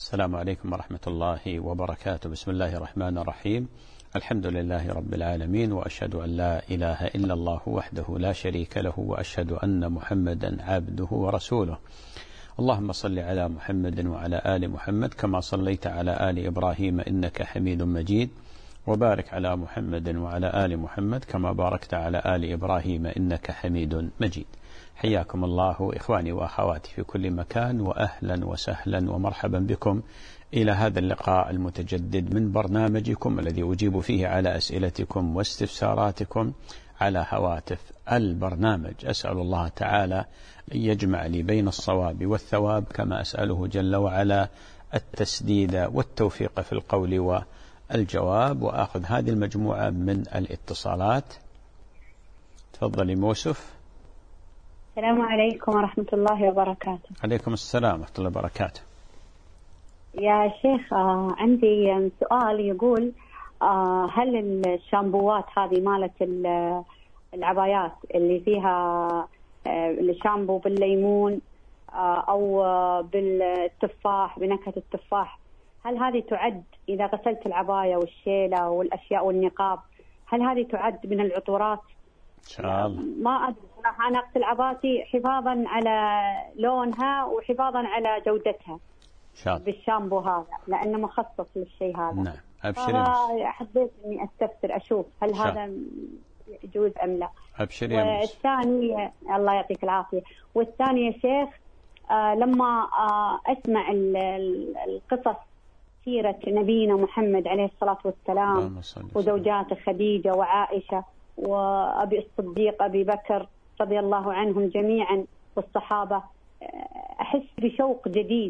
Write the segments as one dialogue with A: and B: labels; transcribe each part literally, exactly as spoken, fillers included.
A: السلام عليكم ورحمة الله وبركاته. بسم الله الرحمن الرحيم. الحمد لله رب العالمين، وأشهد أن لا إله إلا الله وحده لا شريك له، وأشهد أن محمدا عبده ورسوله. اللهم صل على محمد وعلى آل محمد كما صليت على آل إبراهيم إنك حميد مجيد، وبارك على محمد وعلى آل محمد كما باركت على آل إبراهيم إنك حميد مجيد. حياكم الله إخواني وأخواتي في كل مكان، وأهلا وسهلا ومرحبا بكم إلى هذا اللقاء المتجدد من برنامجكم الذي أجيب فيه على أسئلتكم واستفساراتكم على هواتف البرنامج. أسأل الله تعالى أن يجمع لي بين الصواب والثواب، كما أسأله جل وعلا التسديد والتوفيق في القول والجواب. وآخذ هذه المجموعة من الاتصالات. تفضلي موسف.
B: السلام عليكم ورحمة الله وبركاته.
A: عليكم السلام ورحمة الله وبركاته.
B: يا شيخ، آه عندي سؤال يقول آه هل الشامبوات هذه مالت العبايات اللي فيها آه الشامبو بالليمون آه أو آه بالتفاح بنكهة التفاح، هل هذه تعد إذا غسلت العباية والشيلة والأشياء والنقاب، هل هذه تعد من العطورات؟
A: إن شاء الله.
B: ما أدري صراحة، أنا أغسل عباتي حفاظا على لونها وحفاظا على جودتها إن شاء الله بالشامبو هذا، لأنه مخصص للشيء هذا.
A: نعم أبشري.
B: حبيت إني أستفسر أشوف هل
A: شاء.
B: هذا يجوز أم لا.
A: أبشري.
B: والثاني الله يعطيك العافية. والثاني يا شيخ، آه لما آه أسمع القصص سيرة نبينا محمد عليه الصلاة والسلام وزوجاته خديجة وعائشة وأبي الصديق أبي بكر رضي الله عنهم جميعا والصحابة، أحس بشوق جديد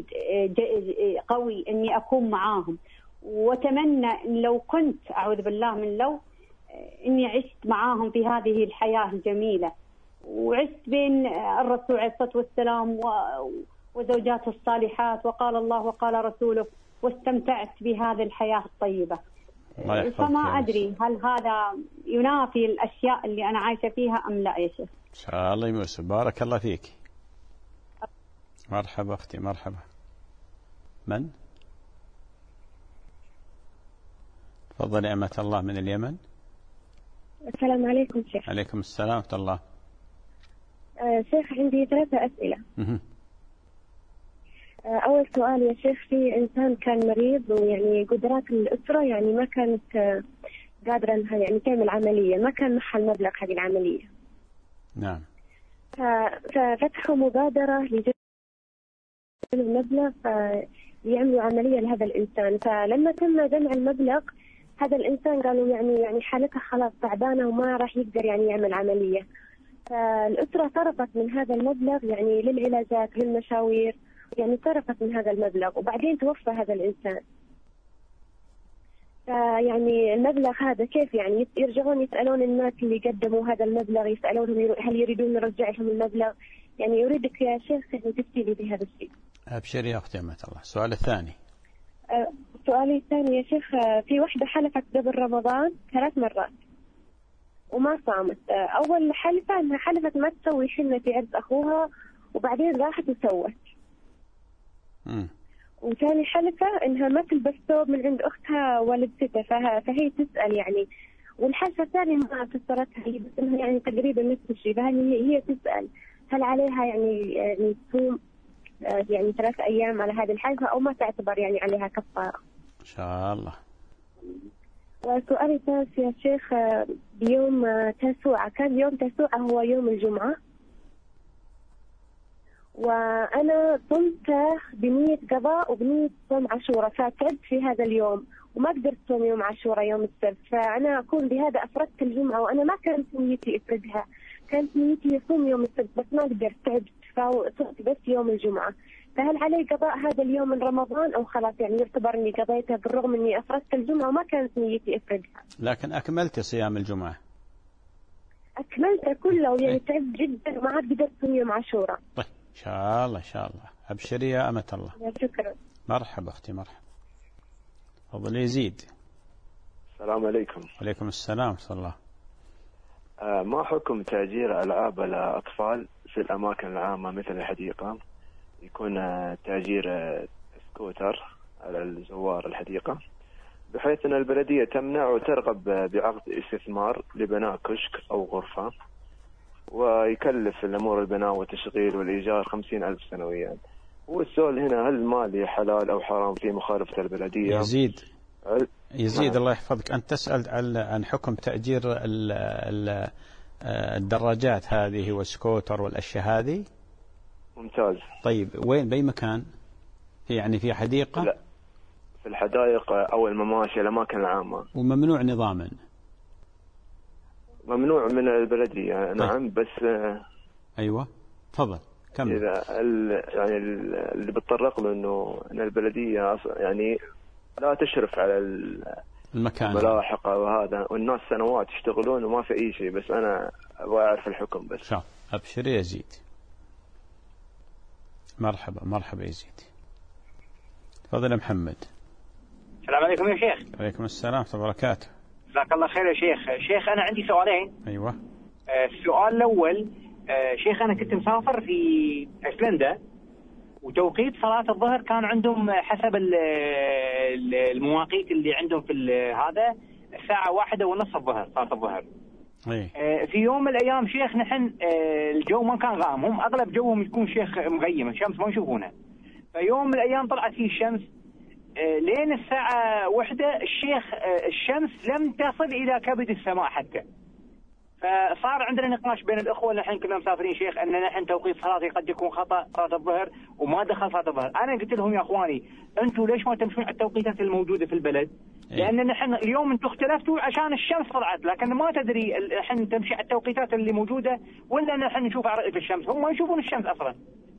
B: قوي أني أكون معاهم، وأتمنى إن لو كنت أعوذ بالله من لو أني عشت معاهم في هذه الحياة الجميلة، وعشت بين الرسول عليه الصلاة والسلام وزوجاته الصالحات، وقال الله وقال رسوله، واستمتعت بهذه الحياة الطيبة. فما أدري هل هذا ينافي الأشياء اللي أنا عايشة فيها أم لا يا شيخ.
A: إن شاء الله يوسف. بارك الله فيك. مرحبا أختي مرحبا. من؟ تفضلي أمة الله من اليمن.
C: السلام عليكم شيخ.
A: عليكم السلام ورحمة الله.
C: آه شيخ، عندي ثلاثة أسئلة. أول سؤال يا شيخ، في إنسان كان مريض ويعني قدرات الأسرة يعني ما كانت قادرة أنها يعني تعمل عملية، ما كان معها المبلغ هذه العملية.
A: نعم.
C: ففتحوا مبادرة لجمع المبلغ ليعملوا عملية لهذا الإنسان، فلما تم جمع المبلغ هذا الإنسان قالوا يعني يعني حالته خلاص تعبانة وما راح يقدر يعني يعمل عملية، فالأسرة صرفت من هذا المبلغ يعني للعلاجات للمشاوير، يعني صرفت من هذا المبلغ، وبعدين توفى هذا الإنسان. فيعني المبلغ هذا كيف يعني يرجعون يسألون الناس اللي قدموا هذا المبلغ، يسألونهم هل يريدون نرجع لهم المبلغ؟ يعني يريدك يا شيخ يعني تفتي لي بهذا الشيء.
A: أبشري يا أختي أمة الله. السؤال الثاني.
C: أه سؤالي الثاني يا شيخ، في وحدة حلفت قبل رمضان ثلاث مرات وما صامت. أول حلفة أنها حلفت ما تسوي حنة في عرس أخوها، وبعدين راحت وسوت. وثاني حلفة إنها ما تلبس ثوب من عند أختها ولبستها، فهي تسأل يعني. والحلفة الثانية ما فسرتها هي، بس إنها يعني تقريبا نفس الشيء، فهي هي تسأل هل عليها يعني يعني تصوم يعني ثلاث أيام على هذه الحلفة أو ما تعتبر يعني عليها كفارة.
A: إن شاء الله.
C: وسؤالي الثالث يا شيخ، بيوم تاسوعة، كان يوم تاسوعة هو يوم الجمعة، وأنا صمت بنية قضاء وبنية صوم عاشوراء، فتعبت في هذا اليوم وما قدرت صوم يوم عاشوراء يوم السبت، فأنا أكون بهذا أفردت الجمعة، وأنا ما كانت نيتي أفردها، كانت نيتي يصوم يوم السبت بس ما قدرت، تعبت فصمت بس يوم الجمعة. فهل علي قضاء هذا اليوم من رمضان أو خلاص يعني يعتبر إني قضيتها بالرغم إني أفردت الجمعة وما كانت نيتي أفردها؟
A: لكن أكملت صيام الجمعة.
C: أكملته كله ويعني تعبت جدا وما عاد قدرت صوم يوم عاشوراء.
A: طيب إن شاء الله إن شاء الله. أبشري يا أمة الله.
C: شكرا.
A: مرحبا أختي مرحبا. تفضل يزيد.
D: السلام عليكم.
A: وعليكم السلام ورحمة الله.
D: آه ما حكم تأجير ألعاب الأطفال في الأماكن العامة مثل الحديقة؟ يكون آه تأجير آه سكوتر على الزوار الحديقة، بحيث أن البلدية تمنع وترغب بعقد استثمار لبناء كشك أو غرفة، ويكلف الأمور البناء والتشغيل والإيجار خمسين ألف سنويا. هو السؤال هنا، هل مالي حلال أو حرام في مخالفة البلدية؟
A: يزيد يزيد الله يحفظك، أنت تسأل عن حكم تأجير الدراجات هذه والسكوتر والأشياء هذه.
D: ممتاز.
A: طيب وين بأي مكان؟ في يعني في حديقة؟
D: لا، في الحدائق أو المماشي الأماكن العامة.
A: وممنوع نظاما؟
D: ممنوع من البلدية. طيب. نعم بس
A: أيوة تفضل كمل.
D: إذا ال يعني اللي بتطرق له إنه إن البلدية يعني لا تشرف على
A: المكان
D: الملاحقة وهذا، والناس سنوات يشتغلون وما في أي شيء، بس أنا أبغى أعرف الحكم بس.
A: شاء أبشر يزيد. مرحبا مرحبا يزيد. تفضل يا محمد.
E: السلام عليكم يا شيخ.
A: عليكم السلام ورحمة الله وبركاته.
E: جزاك الله خير يا شيخ. شيخ أنا عندي سؤالين.
A: أيوة.
E: آه السؤال الأول، آه شيخ أنا كنت مسافر في أيسلندا، وتوقيت صلاة الظهر كان عندهم حسب المواقيت اللي عندهم في هذا الساعة واحدة ونص الظهر صلاة الظهر.
A: أيه.
E: آه في يوم من الأيام شيخ نحن آه الجو ما كان غام، هم أغلب جوهم يكون شيخ مغيم، الشمس ما يشوفونها. فيوم من الأيام طلعت فيه الشمس آه لين الساعة واحدة الشيخ آه الشمس لم تصل إلى كبد السماء حتى. فصار عندنا نقاش بين الأخوة اللي نحن كنا مسافرين شيخ أن نحن توقيت صلاتي قد يكون خطأ صلاة الظهر وما دخل صلاة الظهر. أنا قلت لهم يا أخواني أنتم ليش ما تمشون على التوقيتات الموجودة في البلد؟ لأن نحن اليوم أنتم اختلفتوا عشان الشمس طلعت، لكن ما تدري نحن تمشي على التوقيتات اللي موجودة ولا نحن نشوف على رؤية الشمس، هم ما يشوفون الشمس أصلا.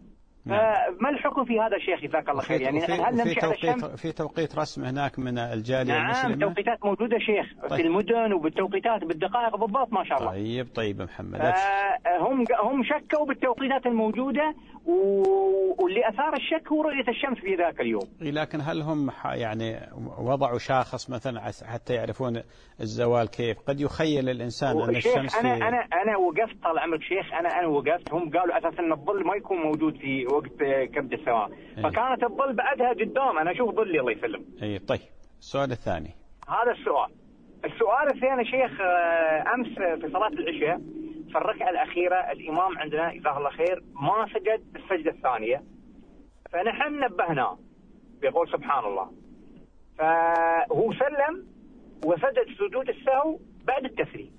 E: فما الحكم في هذا الشيخ جزاك الله خير؟ يعني هل نمشي على الشمس؟
A: في توقيت رسم هناك من الجالية
E: نعم المسلمة؟ نعم توقيتات موجودة شيخ. طيب. في المدن وبالتوقيتات بالدقائق بالضبط ما شاء الله.
A: طيب طيب محمد.
E: هم هم شكوا بالتوقيتات الموجودة و... واللي أثار الشك هو رؤية الشمس في ذاك اليوم.
A: لكن هل هم يعني وضعوا شاخص مثلا حتى يعرفون الزوال كيف؟ قد يخيل الإنسان أن الشمس
E: أنا
A: في...
E: أنا أنا وقفت طال عمرك شيخ، أنا أنا وقفت، هم قالوا أساسا أن الظل ما يكون موجود في وقت كبد السماء، فكانت الظل بعدها قدام أنا أشوف ظلي الله يسلم.
A: أي طيب. السؤال الثاني.
E: هذا السؤال. السؤال الثاني شيخ، أمس في صلاة العشاء في الركعة الأخيرة الإمام عندنا جزاه الله خير ما سجد السجدة الثانية، فنحن نبهناه بيقول سبحان الله، فهو سلم وسجد سجود السهو بعد التسليم.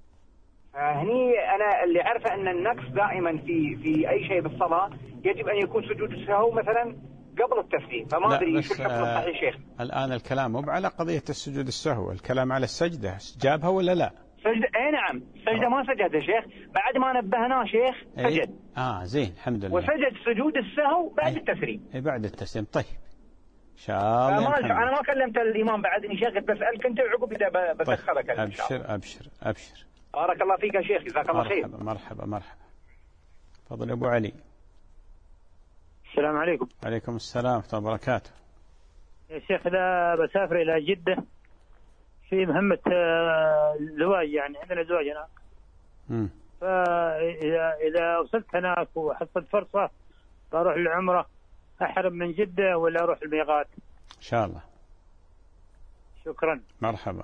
E: فهني أنا اللي عارفة أن النقص دائما في في أي شيء بالصلاة يجب أن يكون سجود السهو مثلا قبل التسليم، فما أدري شو الحكم الصحيح شيخ.
A: الآن الكلام مو على قضية السجود السهو، الكلام على السجدة، جابها ولا لا؟
E: سجدة اي نعم، سجدة ما سجدها شيخ، بعد ما نبهناه شيخ سجد.
A: اه زين الحمد لله.
E: وسجد سجود السهو بعد التسليم.
A: اي بعد التسليم. طيب ان شاء الله.
E: انا ما كلمت الامام بعدني شيخ، بسألك انت وعقب اذا بسخرك.
A: طيب. ابشر ابشر ابشر.
E: بارك الله فيك يا شيخ جزاك الله خير.
A: مرحبا مرحبا مرحبا. تفضل ابو علي.
F: السلام عليكم.
A: عليكم السلام ورحمة الله وبركاته.
F: يا شيخ إذا بسافر إلى جدة في مهمة زواج، يعني عندنا زواج هناك.
A: امم
F: فإذا إذا وصلت هناك وحصلت فرصة بروح للعمرة، أحرم من جدة ولا أروح الميقات؟
A: إن شاء الله.
F: شكرا.
A: مرحبا.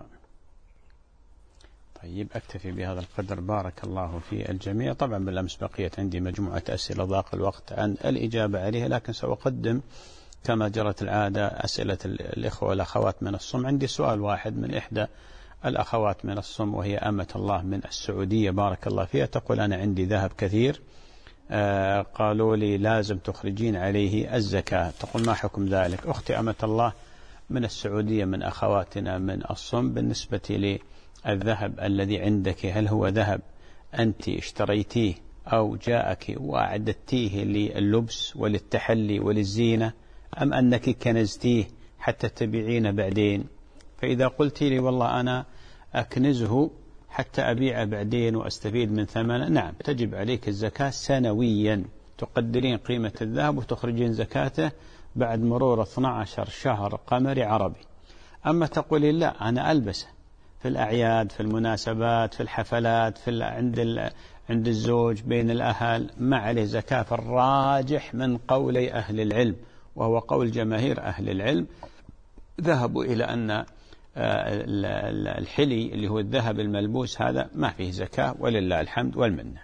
A: طيب أكتفي بهذا القدر، بارك الله في الجميع. طبعا بالأمس بقيت عندي مجموعة أسئلة ضاق الوقت عن الإجابة عليها، لكن سأقدم كما جرت العادة أسئلة الإخوة والأخوات من الصم. عندي سؤال واحد من إحدى الأخوات من الصم وهي أمة الله من السعودية بارك الله فيها، تقول أنا عندي ذهب كثير، آه قالوا لي لازم تخرجين عليه الزكاة، تقول ما حكم ذلك؟ أختي أمة الله من السعودية من أخواتنا من الصم، بالنسبة لي الذهب الذي عندك هل هو ذهب أنت اشتريتيه أو جاءك وأعددتيه لللبس وللتحلي وللزينة، أم أنك كنزتيه حتى تبيعين بعدين؟ فإذا قلت لي والله أنا أكنزه حتى أبيعه بعدين وأستفيد من ثمنه، نعم تجب عليك الزكاة سنويا، تقدرين قيمة الذهب وتخرجين زكاته بعد مرور اثني عشر شهر قمري عربي. أما تقولي لا أنا ألبسه في الأعياد في المناسبات في الحفلات في عند عند الزوج بين الأهل، ما عليه زكاة. الراجح من قولي أهل العلم وهو قول جماهير أهل العلم ذهبوا إلى أن الحلي اللي هو الذهب الملبوس هذا ما فيه زكاة، ولله الحمد والمنة.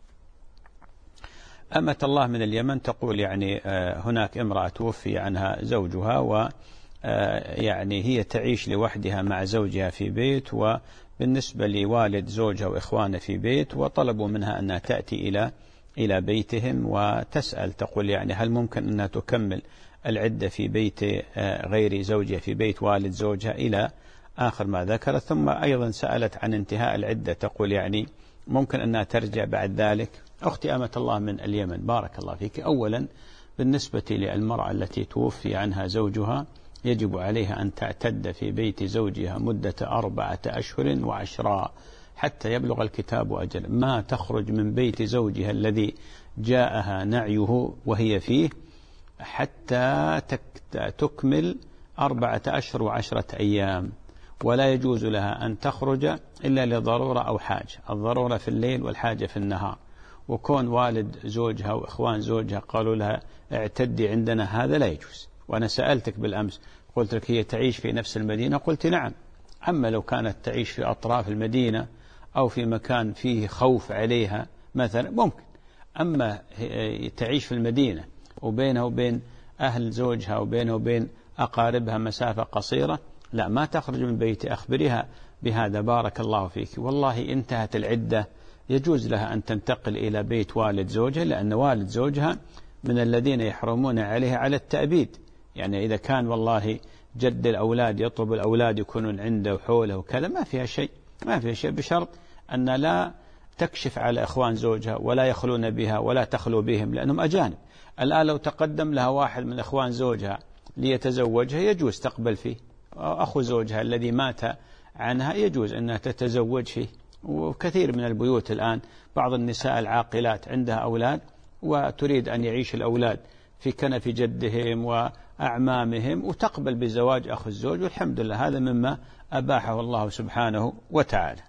A: أمة الله من اليمن تقول يعني هناك امرأة توفي عنها زوجها، و يعني هي تعيش لوحدها مع زوجها في بيت، وبالنسبة لوالد زوجها وإخوانه في بيت، وطلبوا منها أنها تأتي إلى إلى بيتهم وتسأل، تقول يعني هل ممكن أنها تكمل العدة في بيت غير زوجها في بيت والد زوجها إلى آخر ما ذكرت. ثم أيضا سألت عن انتهاء العدة، تقول يعني ممكن أنها ترجع بعد ذلك. أختي أمة الله من اليمن بارك الله فيك، أولا بالنسبة للمرأة التي توفي عنها زوجها يجب عليها أن تعتد في بيت زوجها مدة أربعة أشهر وعشرة حتى يبلغ الكتاب أجل، ما تخرج من بيت زوجها الذي جاءها نعيه وهي فيه حتى تكمل أربعة أشهر وعشرة أيام، ولا يجوز لها أن تخرج إلا لضرورة أو حاجة، الضرورة في الليل والحاجة في النهار. وكون والد زوجها وإخوان زوجها قالوا لها اعتدي عندنا، هذا لا يجوز. وأنا سألتك بالأمس قلت لك هي تعيش في نفس المدينة، قلت نعم. أما لو كانت تعيش في أطراف المدينة أو في مكان فيه خوف عليها مثلا ممكن، أما تعيش في المدينة وبينها وبين أهل زوجها وبينها وبين أقاربها مسافة قصيرة، لا، ما تخرج من بيتي. أخبرها بهذا بارك الله فيك، والله انتهت العدة يجوز لها أن تنتقل إلى بيت والد زوجها، لأن والد زوجها من الذين يحرمون عليها على التأبيد. يعني إذا كان والله جد الأولاد يطلب الأولاد يكونون عنده وحوله وكذا ما فيها شيء، ما فيها شيء، بشرط أن لا تكشف على إخوان زوجها ولا يخلون بها ولا تخلو بهم لأنهم أجانب. الآن لو تقدم لها واحد من إخوان زوجها ليتزوجها يجوز تقبل فيه، أخو زوجها الذي مات عنها يجوز أنها تتزوج فيه. وكثير من البيوت الآن بعض النساء العاقلات عندها أولاد وتريد أن يعيش الأولاد في كنف جدهم وأعمامهم وتقبل بزواج أخو الزوج، والحمد لله هذا مما أباحه الله سبحانه وتعالى.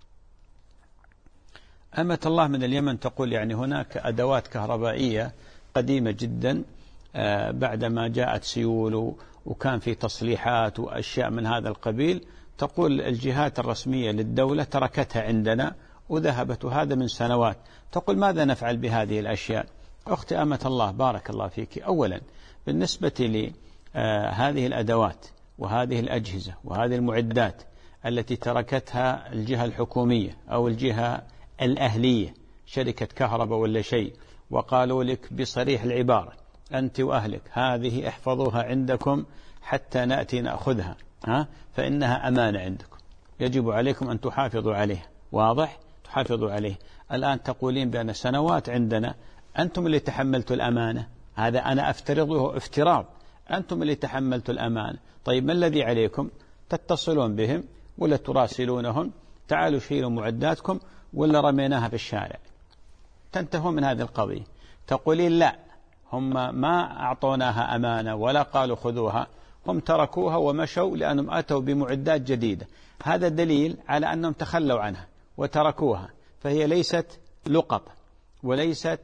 A: أمة الله من اليمن تقول يعني هناك أدوات كهربائية قديمة جدا بعدما جاءت سيول وكان في تصليحات وأشياء من هذا القبيل، تقول الجهات الرسمية للدولة تركتها عندنا وذهبت، وهذا من سنوات. تقول ماذا نفعل بهذه الأشياء؟ أختي أمة الله بارك الله فيك، أولا بالنسبة لهذه الأدوات وهذه الأجهزة وهذه المعدات التي تركتها الجهة الحكومية أو الجهة الأهلية، شركة كهرباء ولا شيء، وقالوا لك بصريح العبارة أنت وأهلك هذه احفظوها عندكم حتى نأتي نأخذها، ها فإنها أمانة عندكم، يجب عليكم أن تحافظوا عليها. واضح؟ تحافظوا عليه. الآن تقولين بأن سنوات عندنا، أنتم اللي تحملتوا الأمانة، هذا أنا أفترضه افتراض، أنتم اللي تحملتوا الأمانة. طيب ما الذي عليكم؟ تتصلون بهم ولا تراسلونهم تعالوا شيلوا معداتكم ولا رميناها في الشارع، تنتهوا من هذه القضية. تقولين لا، هم ما أعطوناها أمانة ولا قالوا خذوها، هم تركوها ومشوا لأنهم أتوا بمعدات جديدة. هذا دليل على أنهم تخلوا عنها وتركوها، فهي ليست لقط وليست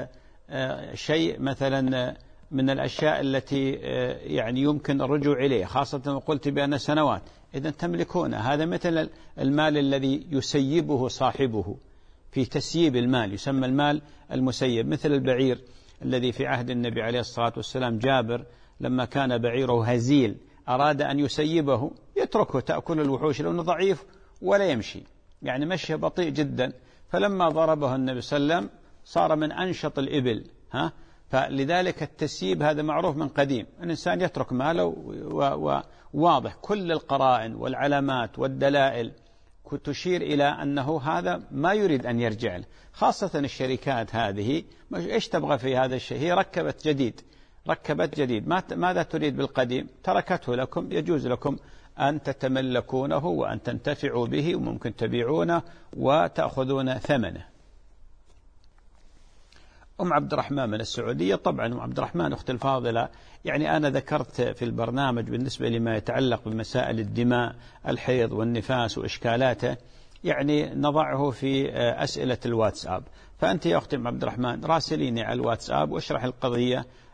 A: شيء مثلا من الأشياء التي يعني يمكن الرجوع إليه، خاصة وقلت بأن سنوات. إذا تملكونها، هذا مثل المال الذي يسيبه صاحبه، في تسييب المال يسمى المال المسيب، مثل البعير الذي في عهد النبي عليه الصلاة والسلام جابر لما كان بعيره هزيل أراد أن يسيبه يتركه تأكل الوحوش لأنه ضعيف ولا يمشي، يعني مشي بطيء جدا، فلما ضربه النبي صلى الله عليه وسلم صار من أنشط الإبل. ها فلذلك التسييب هذا معروف من قديم، الإنسان يترك ماله، وواضح كل القرائن والعلامات والدلائل تشير إلى أنه هذا ما يريد أن يرجع له، خاصة الشركات هذه إيش تبغى في هذا الشيء؟ هي ركبت جديد ركبت جديد، ماذا تريد بالقديم؟ تركته لكم، يجوز لكم أن تتملكونه وأن تنتفعوا به، وممكن تبيعونه وتأخذون ثمنه. أم عبد الرحمن من السعودية، طبعا أم عبد الرحمن أخت الفاضلة، يعني أنا ذكرت في البرنامج بالنسبة لما يتعلق بمسائل الدماء، الحيض والنفاس وإشكالاته، يعني نضعه في أسئلة الواتساب، فأنت يا أختي أم عبد الرحمن راسليني على الواتساب واشرح القضية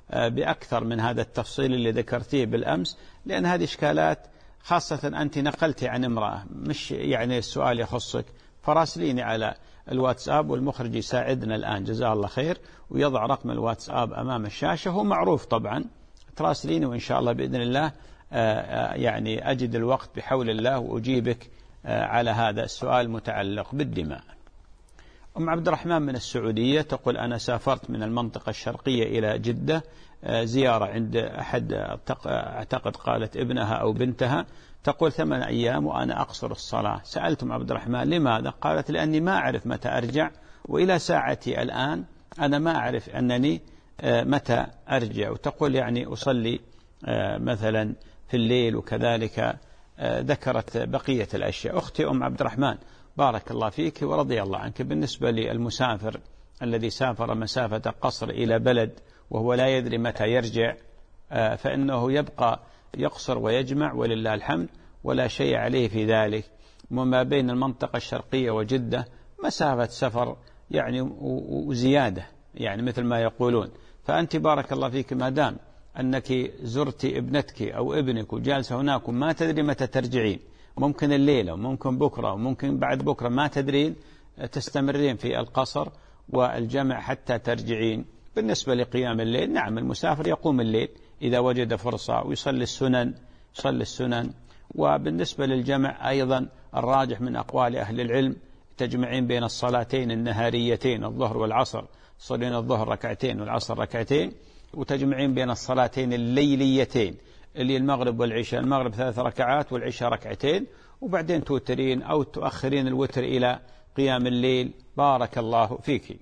A: بأكثر من هذا التفصيل اللي ذكرتيه بالأمس، لأن هذه إشكالات خاصة أنت نقلتي عن امرأة، مش يعني السؤال يخصك، فراسليني على الواتساب، والمخرج يساعدنا الآن جزاه الله خير ويضع رقم الواتساب أمام الشاشة، هو معروف طبعا، تراسليني وإن شاء الله بإذن الله يعني أجد الوقت بحول الله وأجيبك على هذا السؤال المتعلق بالدماء. أم عبد الرحمن من السعودية تقول: أنا سافرت من المنطقة الشرقية إلى جدة زيارة عند أحد أعتقد قالت ابنها أو بنتها، تقول ثمان أيام وأنا أقصر الصلاة. سألت أم عبد الرحمن لماذا؟ قالت: لأني ما أعرف متى أرجع، وإلى ساعتي الآن أنا ما أعرف أنني متى أرجع. وتقول يعني أصلي مثلا في الليل، وكذلك ذكرت بقية الأشياء. أختي أم عبد الرحمن بارك الله فيك ورضي الله عنك، بالنسبة للمسافر الذي سافر مسافة قصر إلى بلد وهو لا يدري متى يرجع، فإنه يبقى يقصر ويجمع ولله الحمد ولا شيء عليه في ذلك. وما بين المنطقة الشرقية وجدة مسافة سفر يعني وزيادة، يعني مثل ما يقولون. فأنت بارك الله فيك ما دام أنك زرت ابنتك أو ابنك وجالسة هناك وما تدري متى ترجعين، ممكن الليلة وممكن بكرة وممكن بعد بكرة ما تدرين، تستمرين في القصر والجمع حتى ترجعين. بالنسبة لقيام الليل، نعم المسافر يقوم الليل إذا وجد فرصة ويصلي السنن يصلي السنن. وبالنسبة للجمع أيضا الراجح من أقوال أهل العلم تجمعين بين الصلاتين النهاريتين الظهر والعصر، تصلين الظهر ركعتين والعصر ركعتين، وتجمعين بين الصلاتين الليليتين اللي المغرب والعشاء، المغرب ثلاث ركعات والعشاء ركعتين، وبعدين توترين أو تؤخرين الوتر إلى قيام الليل. بارك الله فيك.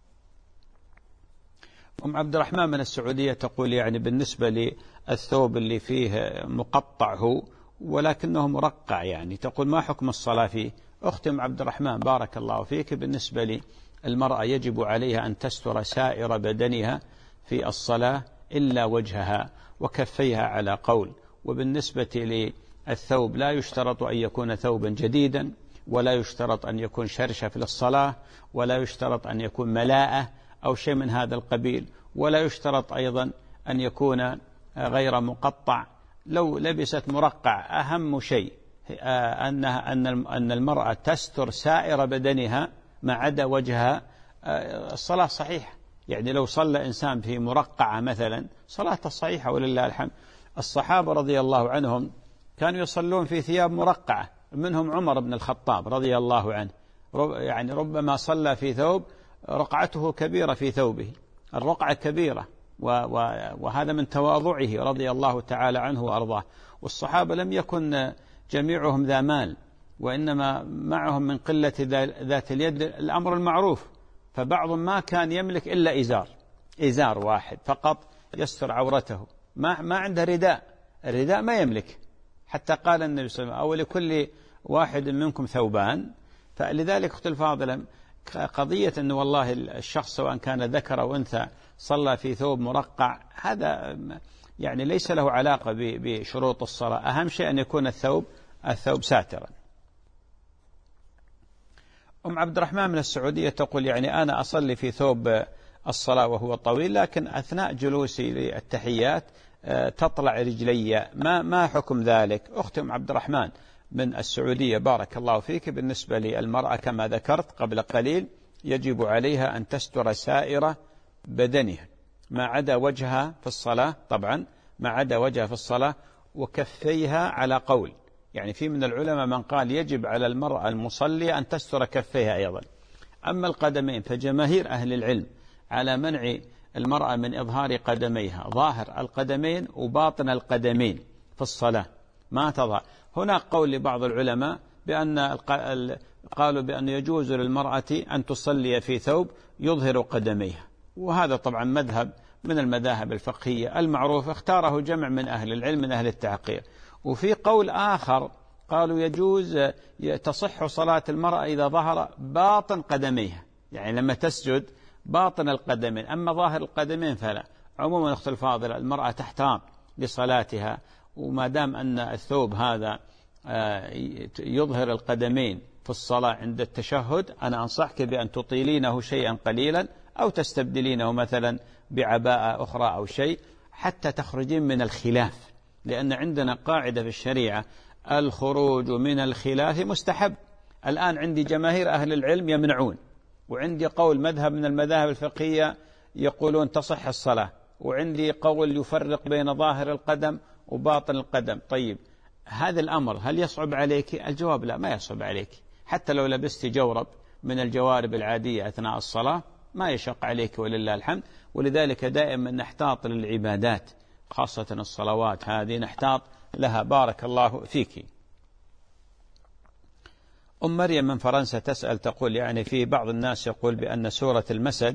A: أم عبد الرحمن من السعودية تقول يعني بالنسبة للثوب اللي فيه مقطع هو ولكنه مرقع، يعني تقول ما حكم الصلاة فيه؟ أختي أم عبد الرحمن بارك الله فيك، بالنسبة للمرأة يجب عليها أن تستر سائر بدنها في الصلاة إلا وجهها وكفيها على قول. وبالنسبة للثوب لا يشترط أن يكون ثوبا جديدا، ولا يشترط أن يكون شرشف للصلاة، ولا يشترط أن يكون ملاءة أو شيء من هذا القبيل، ولا يشترط أيضا أن يكون غير مقطع. لو لبست مرقع أهم شيء أنها أن المرأة تستر سائر بدنها ما عدا وجهها، الصلاة صحيحة. يعني لو صلى إنسان في مرقعة مثلا صلاته صحيحة ولله الحمد. الصحابة رضي الله عنهم كانوا يصلون في ثياب مرقعة، منهم عمر بن الخطاب رضي الله عنه، يعني ربما صلى في ثوب رقعته كبيرة في ثوبه، الرقعة كبيرة، وهذا من تواضعه رضي الله تعالى عنه وأرضاه. والصحابة لم يكن جميعهم ذا مال، وإنما معهم من قلة ذات اليد الأمر المعروف، فبعضهم ما كان يملك إلا إزار إزار واحد فقط يستر عورته، ما ما عنده رداء، الرداء ما يملك، حتى قال النبي صلى الله عليه وسلم: أو لكل واحد منكم ثوبان. فلذلك أختي الفاضلة قضية أنه والله الشخص سواء كان ذكر أو أنثى صلى في ثوب مرقع، هذا يعني ليس له علاقة بشروط الصلاة. أهم شيء أن يكون الثوب الثوب ساترا. أم عبد الرحمن من السعودية تقول يعني أنا أصلي في ثوب الصلاة وهو طويل، لكن أثناء جلوسي للتحيات تطلع رجلي، ما ما حكم ذلك؟ أختي أم عبد الرحمن من السعودية بارك الله فيك، بالنسبة للمرأة كما ذكرت قبل قليل يجب عليها أن تستر سائر بدنها ما عدا وجهها في الصلاة، طبعا ما عدا وجهها في الصلاة، وكفيها على قول. يعني في من العلماء من قال يجب على المرأة المصلية أن تستر كفيها أيضا. أما القدمين فجماهير أهل العلم على منع المرأة من إظهار قدميها، ظاهر القدمين وباطن القدمين في الصلاة ما تظهر. هناك قول لبعض العلماء بأن قالوا بأن يجوز للمرأة أن تصلي في ثوب يظهر قدميها، وهذا طبعا مذهب من المذاهب الفقهية المعروف اختاره جمع من أهل العلم من أهل التحقيق. وفي قول آخر قالوا يجوز تصح صلاة المرأة إذا ظهر باطن قدميها، يعني لما تسجد باطن القدمين، أما ظاهر القدمين فلا. عموما أخت الفاضلة المرأة تحتاط لصلاتها، وما دام أن الثوب هذا يظهر القدمين في الصلاة عند التشهد، أنا أنصحك بأن تطيلينه شيئا قليلا أو تستبدلينه مثلا بعباءة أخرى أو شيء حتى تخرجين من الخلاف، لأن عندنا قاعدة في الشريعة: الخروج من الخلاف مستحب. الآن عندي جماهير أهل العلم يمنعون، وعندي قول مذهب من المذاهب الفقهية يقولون تصح الصلاة، وعندي قول يفرق بين ظاهر القدم وباطن القدم. طيب هذا الأمر هل يصعب عليك؟ الجواب لا، ما يصعب عليك. حتى لو لبست جورب من الجوارب العادية أثناء الصلاة ما يشق عليك ولله الحمد. ولذلك دائما نحتاط للعبادات، خاصة الصلوات هذه نحتاط لها. بارك الله فيك. أم مريم من فرنسا تسأل تقول يعني في بعض الناس يقول بأن سورة المسد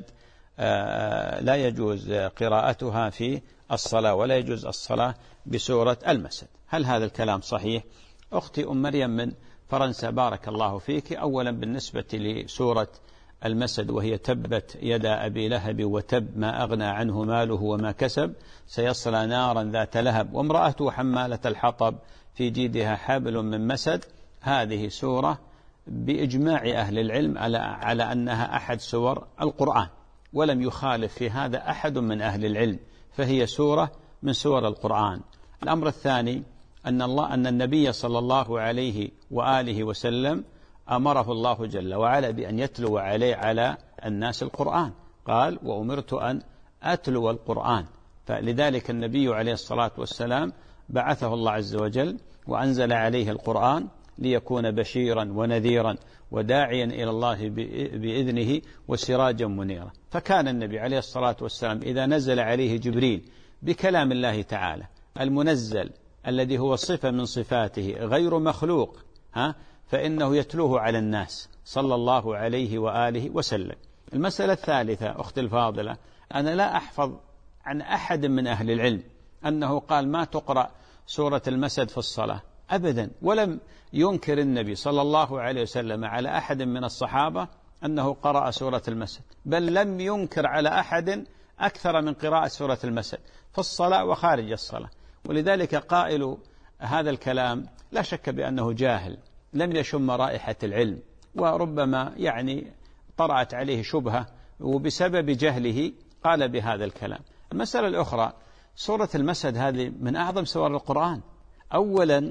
A: لا يجوز قراءتها في الصلاة ولا يجوز الصلاة بسورة المسد، هل هذا الكلام صحيح؟ أختي أم مريم من فرنسا بارك الله فيك، أولا بالنسبة لسورة المسد وهي تبت يدا أبي لهب وتب ما أغنى عنه ماله وما كسب سيصلى نارا ذات لهب وامرأته حمالة الحطب في جيدها حبل من مسد، هذه سورة بإجماع أهل العلم على على أنها أحد سور القرآن، ولم يخالف في هذا أحد من أهل العلم، فهي سورة من سور القرآن. الأمر الثاني أن الله أن النبي صلى الله عليه وآله وسلم أمره الله جل وعلا بأن يتلو عليه على الناس القرآن، قال: وأمرت أن أتلو القرآن. فلذلك النبي عليه الصلاة والسلام بعثه الله عز وجل وأنزل عليه القرآن ليكون بشيرا ونذيرا وداعيا إلى الله بإذنه وسراجا منيرا. فكان النبي عليه الصلاة والسلام إذا نزل عليه جبريل بكلام الله تعالى المنزل الذي هو صفة من صفاته غير مخلوق ها فإنه يتلوه على الناس صلى الله عليه وآله وسلم. المسألة الثالثة أختي الفاضلة، أنا لا أحفظ عن أحد من أهل العلم أنه قال ما تقرأ سورة المسد في الصلاة أبدا، ولم ينكر النبي صلى الله عليه وسلم على أحد من الصحابة أنه قرأ سورة المسد، بل لم ينكر على أحد أكثر من قراءة سورة المسد في الصلاة وخارج الصلاة. ولذلك قائل هذا الكلام لا شك بأنه جاهل لم يشم رائحة العلم، وربما يعني طرأت عليه شبهة وبسبب جهله قال بهذا الكلام. المسألة الأخرى، سورة المسد هذه من أعظم سور القرآن. أولا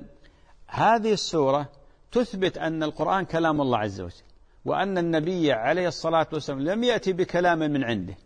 A: هذه السورة تثبت أن القرآن كلام الله عز وجل، وأن النبي عليه الصلاة والسلام لم يأتي بكلام من عنده.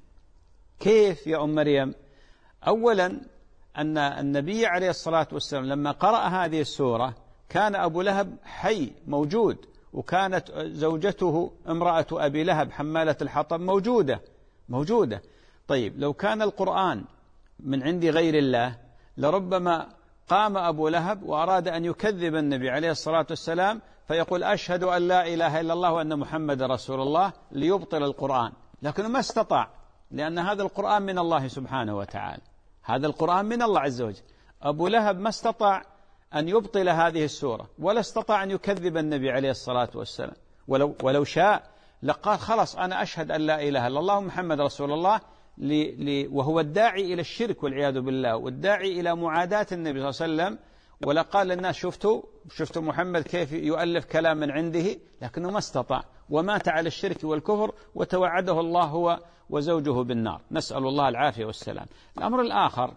A: كيف يا أم مريم؟ أولا أن النبي عليه الصلاة والسلام لما قرأ هذه السورة كان أبو لهب حي موجود، وكانت زوجته امرأة أبي لهب حمالة الحطب موجودة موجودة طيب لو كان القرآن من عند غير الله لربما قام أبو لهب وأراد أن يكذب النبي عليه الصلاة والسلام فيقول أشهد أن لا إله إلا الله وأن محمد رسول الله ليبطل القرآن، لكنه ما استطاع، لأن هذا القرآن من الله سبحانه وتعالى، هذا القرآن من الله عز وجل. أبو لهب ما استطاع أن يبطل هذه السورة ولا استطاع أن يكذب النبي عليه الصلاة والسلام، ولو, ولو شاء لقال خلاص أنا أشهد أن لا إله إلا الله محمد رسول الله، لي لي وهو الداعي إلى الشرك والعياذ بالله والداعي إلى معاداة النبي صلى الله عليه وسلم، ولا قال للناس شفتوا شفتوا محمد كيف يؤلف كلام من عنده، لكنه ما استطاع ومات على الشرك والكفر وتوعده الله هو وزوجه بالنار، نسأل الله العافية والسلام. الأمر الآخر،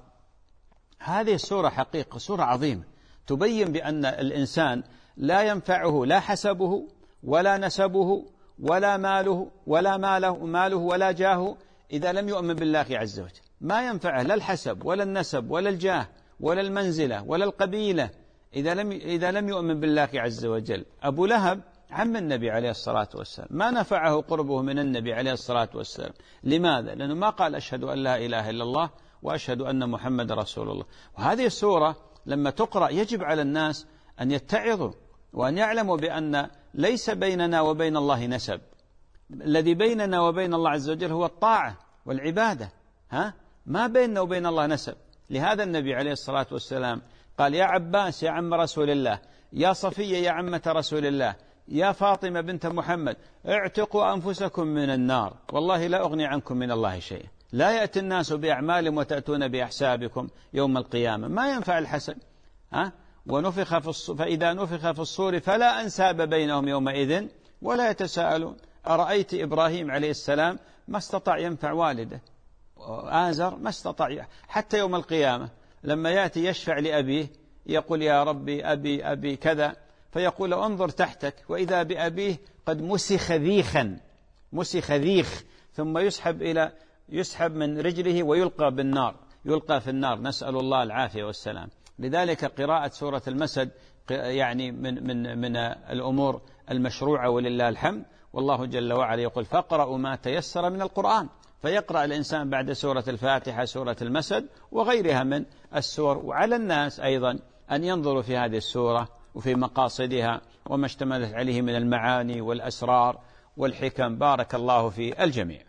A: هذه السورة حقيقة سورة عظيمة تبين بأن الإنسان لا ينفعه لا حسبه ولا نسبه ولا ماله ولا ماله ماله ولا جاهه إذا لم يؤمن بالله عز وجل. ما ينفعه لا الحسب ولا النسب ولا الجاه ولا المنزلة ولا القبيلة إذا لم إذا لم يؤمن بالله عز وجل. أبو لهب عم النبي عليه الصلاة والسلام ما نفعه قربه من النبي عليه الصلاة والسلام. لماذا؟ لأنه ما قال أشهد أن لا إله إلا الله وأشهد أن محمد رسول الله. وهذه السورة لما تقرأ يجب على الناس أن يتعظوا وأن يعلموا بأن ليس بيننا وبين الله نسب، الذي بيننا وبين الله عز وجل هو الطاعة والعبادة، ها ما بيننا وبين الله نسب. لهذا النبي عليه الصلاة والسلام قال يا عباس يا عم رسول الله، يا صفية يا عمة رسول الله، يا فاطمة بنت محمد، اعتقوا أنفسكم من النار، والله لا أغني عنكم من الله شيئا. لا يأتي الناس بأعمالهم وتأتون بأحسابكم يوم القيامة، ما ينفع الحسن. ها ونفخ في الصور فإذا نفخ في الصور فلا أنساب بينهم يومئذ ولا يتساءلون. أرأيت إبراهيم عليه السلام ما استطاع ينفع والده، آزر ما استطاع حتى يوم القيامة لما يأتي يشفع لأبيه يقول يا ربي أبي أبي كذا، فيقول انظر تحتك وإذا بأبيه قد مسخ ذيخا، مسخ ذيخ، ثم يسحب إلى يسحب من رجله ويلقى بالنار، يلقى في النار، نسأل الله العافية والسلام. لذلك قراءة سورة المسد يعني من من من الأمور المشروعة ولله الحمد. والله جل وعلا يقول فاقرأوا ما تيسر من القرآن، فيقرأ الإنسان بعد سورة الفاتحة سورة المسد وغيرها من السور. وعلى الناس أيضا أن ينظروا في هذه السورة وفي مقاصدها وما اشتملت عليه من المعاني والأسرار والحكم. بارك الله في الجميع.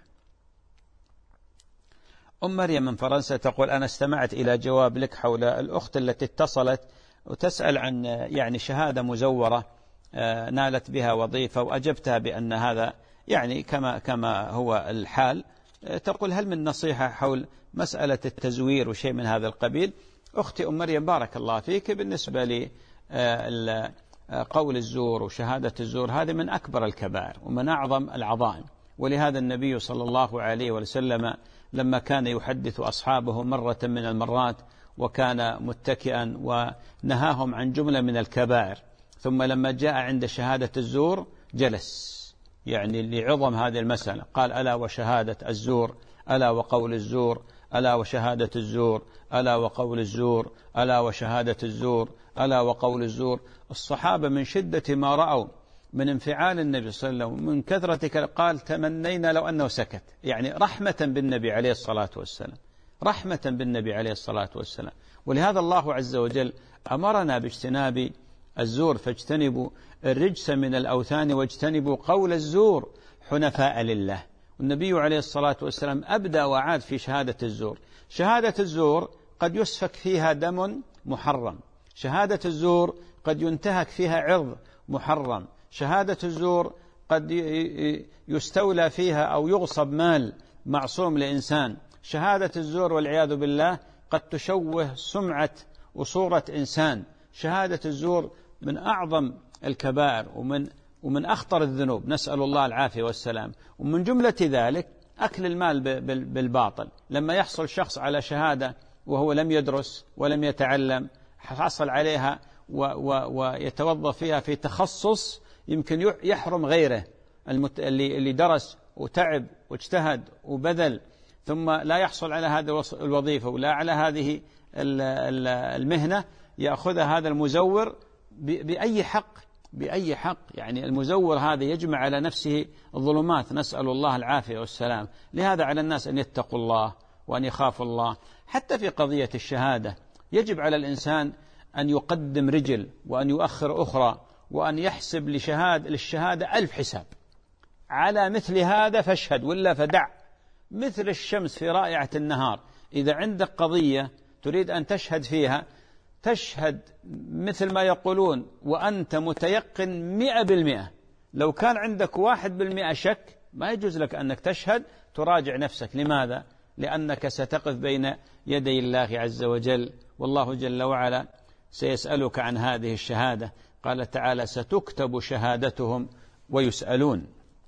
A: أم مريم من فرنسا تقول أنا استمعت إلى جواب لك حول الأخت التي اتصلت وتسأل عن يعني شهادة مزورة نالت بها وظيفة، وأجبتها بأن هذا يعني كما كما هو الحال. تقول هل من نصيحة حول مسألة التزوير وشيء من هذا القبيل؟ أختي أم مريم بارك الله فيك، بالنسبة لي قول الزور وشهادة الزور هذه من أكبر الكبائر ومن أعظم العظائم. ولهذا النبي صلى الله عليه وسلم لما كان يحدث أصحابه مرة من المرات وكان متكئا ونهاهم عن جملة من الكبائر، ثم لما جاء عند شهادة الزور جلس يعني لعظم هذه المسألة، قال ألا وشهادة الزور، ألا وقول الزور، ألا وشهادة الزور، ألا وقول الزور، ألا وشهادة الزور، ألا وقول الزور. الصحابة من شدة ما رأوا من انفعال النبي صلى الله عليه وسلم من كثرة قال تمنينا لو أنه سكت، يعني رحمة بالنبي عليه الصلاة والسلام، رحمة بالنبي عليه الصلاة والسلام. ولهذا الله عز وجل أمرنا باجتناب الزور، فاجتنبوا الرجس من الأوثان واجتنبوا قول الزور حنفاء لله. والنبي عليه الصلاة والسلام أبدأ وعاد في شهادة الزور. شهادة الزور قد يسفك فيها دم محرم، شهادة الزور قد ينتهك فيها عرض محرم، شهادة الزور قد يستولى فيها أو يغصب مال معصوم لإنسان، شهادة الزور والعياذ بالله قد تشوه سمعة وصورة إنسان. شهادة الزور من أعظم الكبائر ومن ومن أخطر الذنوب، نسأل الله العافية والسلام. ومن جملة ذلك أكل المال بالباطل، لما يحصل شخص على شهادة وهو لم يدرس ولم يتعلم، حصل عليها ويتوظف فيها في تخصص يمكن يحرم غيره اللي درس وتعب واجتهد وبذل، ثم لا يحصل على هذه الوظيفة ولا على هذه المهنة، يأخذها هذا المزور بأي حق، بأي حق. يعني المزور هذا يجمع على نفسه الظلمات، نسأل الله العافية والسلام. لهذا على الناس أن يتقوا الله وأن يخافوا الله. حتى في قضية الشهادة يجب على الإنسان أن يقدم رجل وأن يؤخر أخرى وأن يحسب لشهادة للشهادة ألف حساب. على مثل هذا فاشهد ولا فدع، مثل الشمس في رائعة النهار. إذا عندك قضية تريد أن تشهد فيها، تشهد مثل ما يقولون وأنت متيقن مئة بالمئة. لو كان عندك واحد بالمئة شك ما يجوز لك أنك تشهد، تراجع نفسك. لماذا؟ لأنك ستقف بين يدي الله عز وجل، والله جل وعلا سيسألك عن هذه الشهادة. قال تعالى ستكتب شهادتهم ويسألون.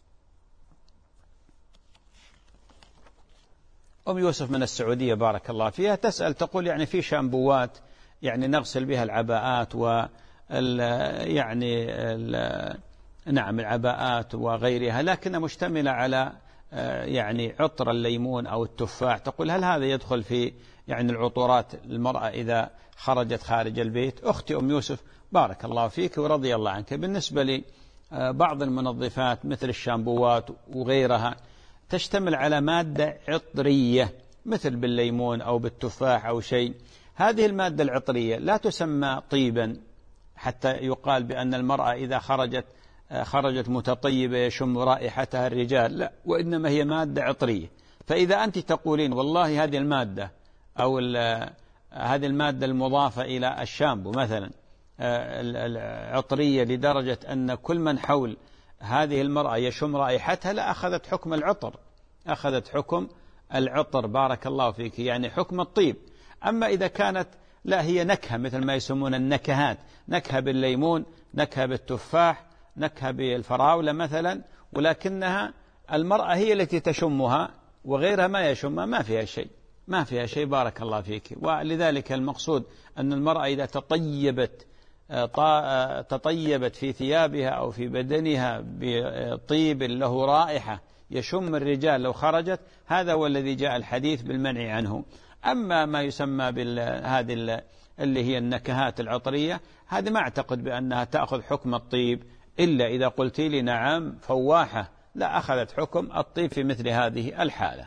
A: أم يوسف من السعودية بارك الله فيها تسأل تقول يعني في شامبوات يعني نغسل بها العباءات و يعني ال نعم العباءات وغيرها، لكنها مشتملة على يعني عطر الليمون أو التفاح. تقول هل هذا يدخل في يعني العطورات المرأة إذا خرجت خارج البيت؟ أختي أم يوسف بارك الله فيك ورضي الله عنك، بالنسبة لي بعض المنظفات مثل الشامبوات وغيرها تشتمل على مادة عطرية مثل بالليمون أو بالتفاح أو شيء. هذه المادة العطرية لا تسمى طيبا حتى يقال بأن المرأة إذا خرجت خرجت متطيبة يشم رائحتها الرجال، لا، وإنما هي مادة عطرية. فإذا أنت تقولين والله هذه المادة أو هذه المادة المضافة إلى الشامبو مثلا العطرية لدرجة أن كل من حول هذه المرأة يشم رائحتها، لا، أخذت حكم العطر، أخذت حكم العطر بارك الله فيك، يعني حكم الطيب. أما إذا كانت لا هي نكهة مثل ما يسمون النكهات، نكهة بالليمون، نكهة بالتفاح، نكهة بالفراولة مثلا، ولكنها المرأة هي التي تشمها، وغيرها ما يشم ما فيها شيء، ما فيها شيء. بارك الله فيك. ولذلك المقصود أن المرأة إذا تطيبت تطيبت في ثيابها أو في بدنها بطيب له رائحة يشم الرجال لو خرجت، هذا هو الذي جاء الحديث بالمنع عنه. أما ما يسمى بهذه اللي هي النكهات العطرية، هذه ما أعتقد بأنها تأخذ حكم الطيب، إلا إذا قلت لي نعم فواحة، لا، أخذت حكم الطيب في مثل هذه الحالة.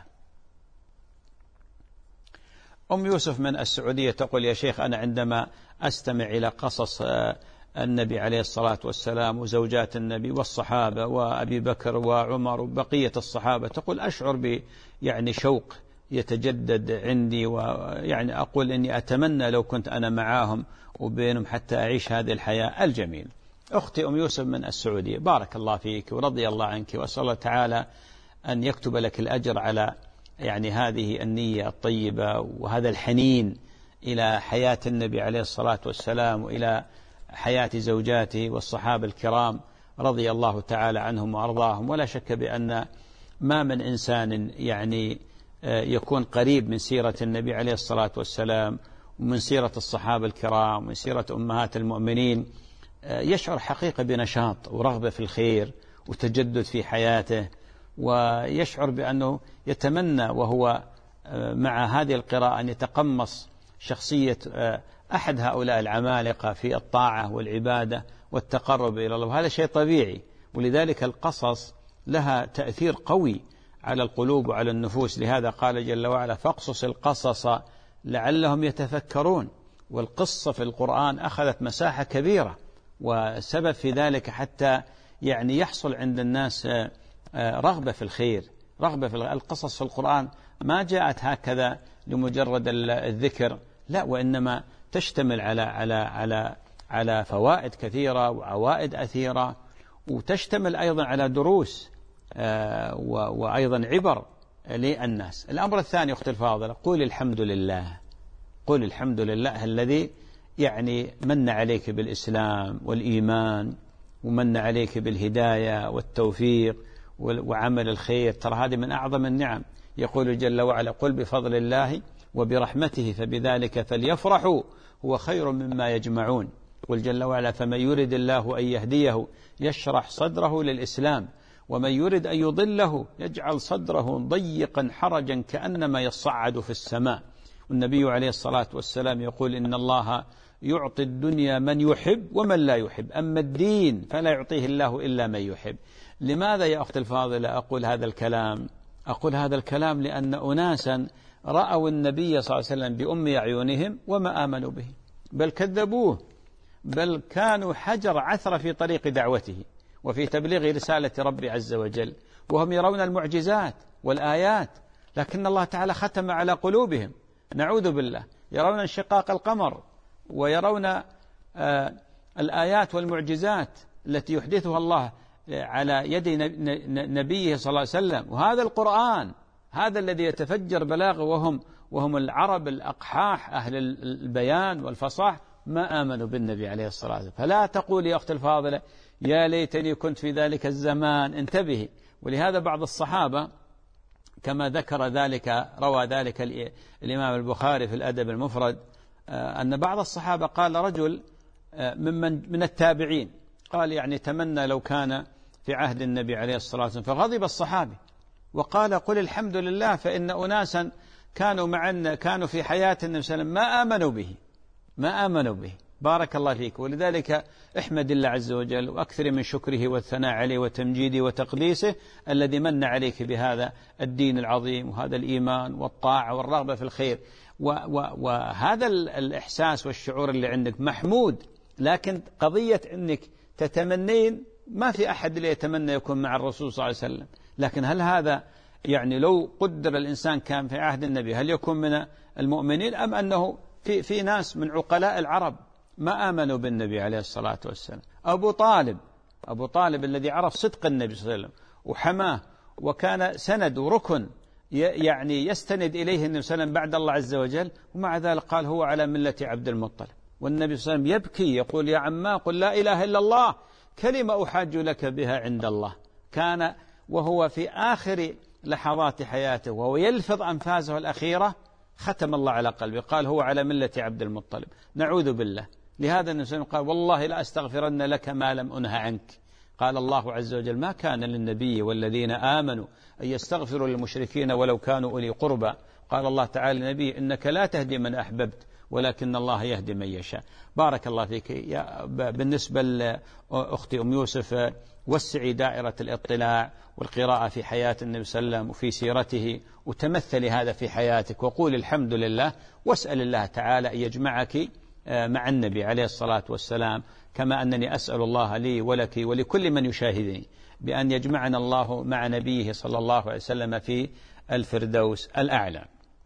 A: أم يوسف من السعودية تقول: يا شيخ، أنا عندما أستمع إلى قصص النبي عليه الصلاة والسلام وزوجات النبي والصحابة وأبي بكر وعمر وبقية الصحابة، تقول أشعر ب يعني شوق يتجدد عندي، ويعني أقول إني أتمنى لو كنت أنا معاهم وبينهم حتى أعيش هذه الحياة الجميلة. أختي أم يوسف من السعودية، بارك الله فيك ورضي الله عنك، وأسأل الله تعالى أن يكتب لك الأجر على يعني هذه النية الطيبة وهذا الحنين إلى حياة النبي عليه الصلاة والسلام وإلى حياة زوجاته والصحابة الكرام رضي الله تعالى عنهم وأرضاهم. ولا شك بأن ما من إنسان يعني يكون قريب من سيرة النبي عليه الصلاة والسلام ومن سيرة الصحابة الكرام ومن سيرة أمهات المؤمنين يشعر حقيقة بنشاط ورغبة في الخير وتجدد في حياته، ويشعر بأنه يتمنى وهو مع هذه القراءة أن يتقمص شخصية أحد هؤلاء العمالقة في الطاعة والعبادة والتقرب إلى الله، وهذا شيء طبيعي. ولذلك القصص لها تأثير قوي على القلوب وعلى النفوس. لهذا قال جل وعلا: فاقصص القصص لعلهم يتفكرون. والقصة في القرآن أخذت مساحة كبيرة، وسبب في ذلك حتى يعني يحصل عند الناس رغبة في الخير، رغبة في القصص في القرآن ما جاءت هكذا لمجرد الذكر، لا، وإنما تشتمل على على على على فوائد كثيرة وعوائد أثيرة، وتشتمل أيضا على دروس وأيضا عبر للناس. الأمر الثاني أختي الفاضلة، قول الحمد لله، قول الحمد لله الذي يعني من عليك بالإسلام والإيمان، ومن عليك بالهداية والتوفيق وعمل الخير. ترى هذه من أعظم النعم. يقول جل وعلا: قل بفضل الله وبرحمته فبذلك فليفرحوا هو خير مما يجمعون. قل جل وعلا: فمن يرد الله أن يهديه يشرح صدره للإسلام، ومن يرد أن يضله يجعل صدره ضيقا حرجا كأنما يصعد في السماء. والنبي عليه الصلاة والسلام يقول: إن الله يعطي الدنيا من يحب ومن لا يحب، أما الدين فلا يعطيه الله إلا من يحب. لماذا يا أخت الفاضلة أقول هذا الكلام؟ أقول هذا الكلام لأن أناسا رأوا النبي صلى الله عليه وسلم بأم أعينهم وما آمنوا به، بل كذبوه، بل كانوا حجر عثر في طريق دعوته وفي تبليغ رسالة ربي عز وجل، وهم يرون المعجزات والآيات، لكن الله تعالى ختم على قلوبهم، نعوذ بالله. يرون انشقاق القمر ويرون آه الآيات والمعجزات التي يحدثها الله على يد نبيه صلى الله عليه وسلم. وهذا القرآن هذا الذي يتفجر بلاغه، وهم وهم العرب الأقحاح أهل البيان والفصاح ما آمنوا بالنبي عليه الصلاة والسلام. فلا تقول يا أخت الفاضلة يا ليتني كنت في ذلك الزمان، انتبهي. ولهذا بعض الصحابة كما ذكر ذلك روى ذلك الإمام البخاري في الأدب المفرد أن بعض الصحابة قال رجل ممن من التابعين قال يعني تمنى لو كان في عهد النبي عليه الصلاة والسلام، فغضب الصحابي وقال: قل الحمد لله فإن أناسا كانوا معنا كانوا في حياة النبي صلى الله عليه وسلم ما آمنوا به ما آمنوا به. بارك الله فيك. ولذلك احمد الله عز وجل وأكثر من شكره والثناء عليه وتمجيده وتقديسه الذي من عليك بهذا الدين العظيم وهذا الإيمان والطاعة والرغبة في الخير، وهذا الإحساس والشعور اللي عندك محمود. لكن قضية أنك تتمنين، ما في أحد اللي يتمنى يكون مع الرسول صلى الله عليه وسلم، لكن هل هذا يعني لو قدر الإنسان كان في عهد النبي هل يكون من المؤمنين، أم أنه في, في ناس من عقلاء العرب ما آمنوا بالنبي عليه الصلاة والسلام؟ أبو طالب أبو طالب الذي عرف صدق النبي صلى الله عليه وسلم وحماه وكان سند وركن يعني يستند إليه النبي صلى الله عليه وسلم بعد الله عز وجل، ومع ذلك قال هو على ملة عبد المطلب. والنبي صلى الله عليه وسلم يبكي يقول: يا عما قل لا إله إلا الله كلمة أحاج لك بها عند الله. كان وهو في آخر لحظات حياته وهو يلفظ أنفاسه الأخيرة ختم الله على قلبه، قال هو على ملة عبد المطلب. نعوذ بالله. لهذا النبي قال والله لا أستغفرن لك ما لم أنه عنك. قال الله عز وجل ما كان للنبي والذين آمنوا أن يستغفروا للمشركين ولو كانوا أولي قربى. قال الله تعالى للنبي إنك لا تهدي من أحببت ولكن الله يهدي من يشاء. بارك الله فيك. يا بالنسبة لأختي أم يوسف، وسعي دائرة الاطلاع والقراءة في حياة النبي صلى الله عليه وسلم وفي سيرته، وتمثلي هذا في حياتك وقول الحمد لله، واسأل الله تعالى أن يجمعك مع النبي عليه الصلاة والسلام، كما أنني أسأل الله لي ولك ولكل من يشاهدني بأن يجمعنا الله مع نبيه صلى الله عليه وسلم في الفردوس الأعلى.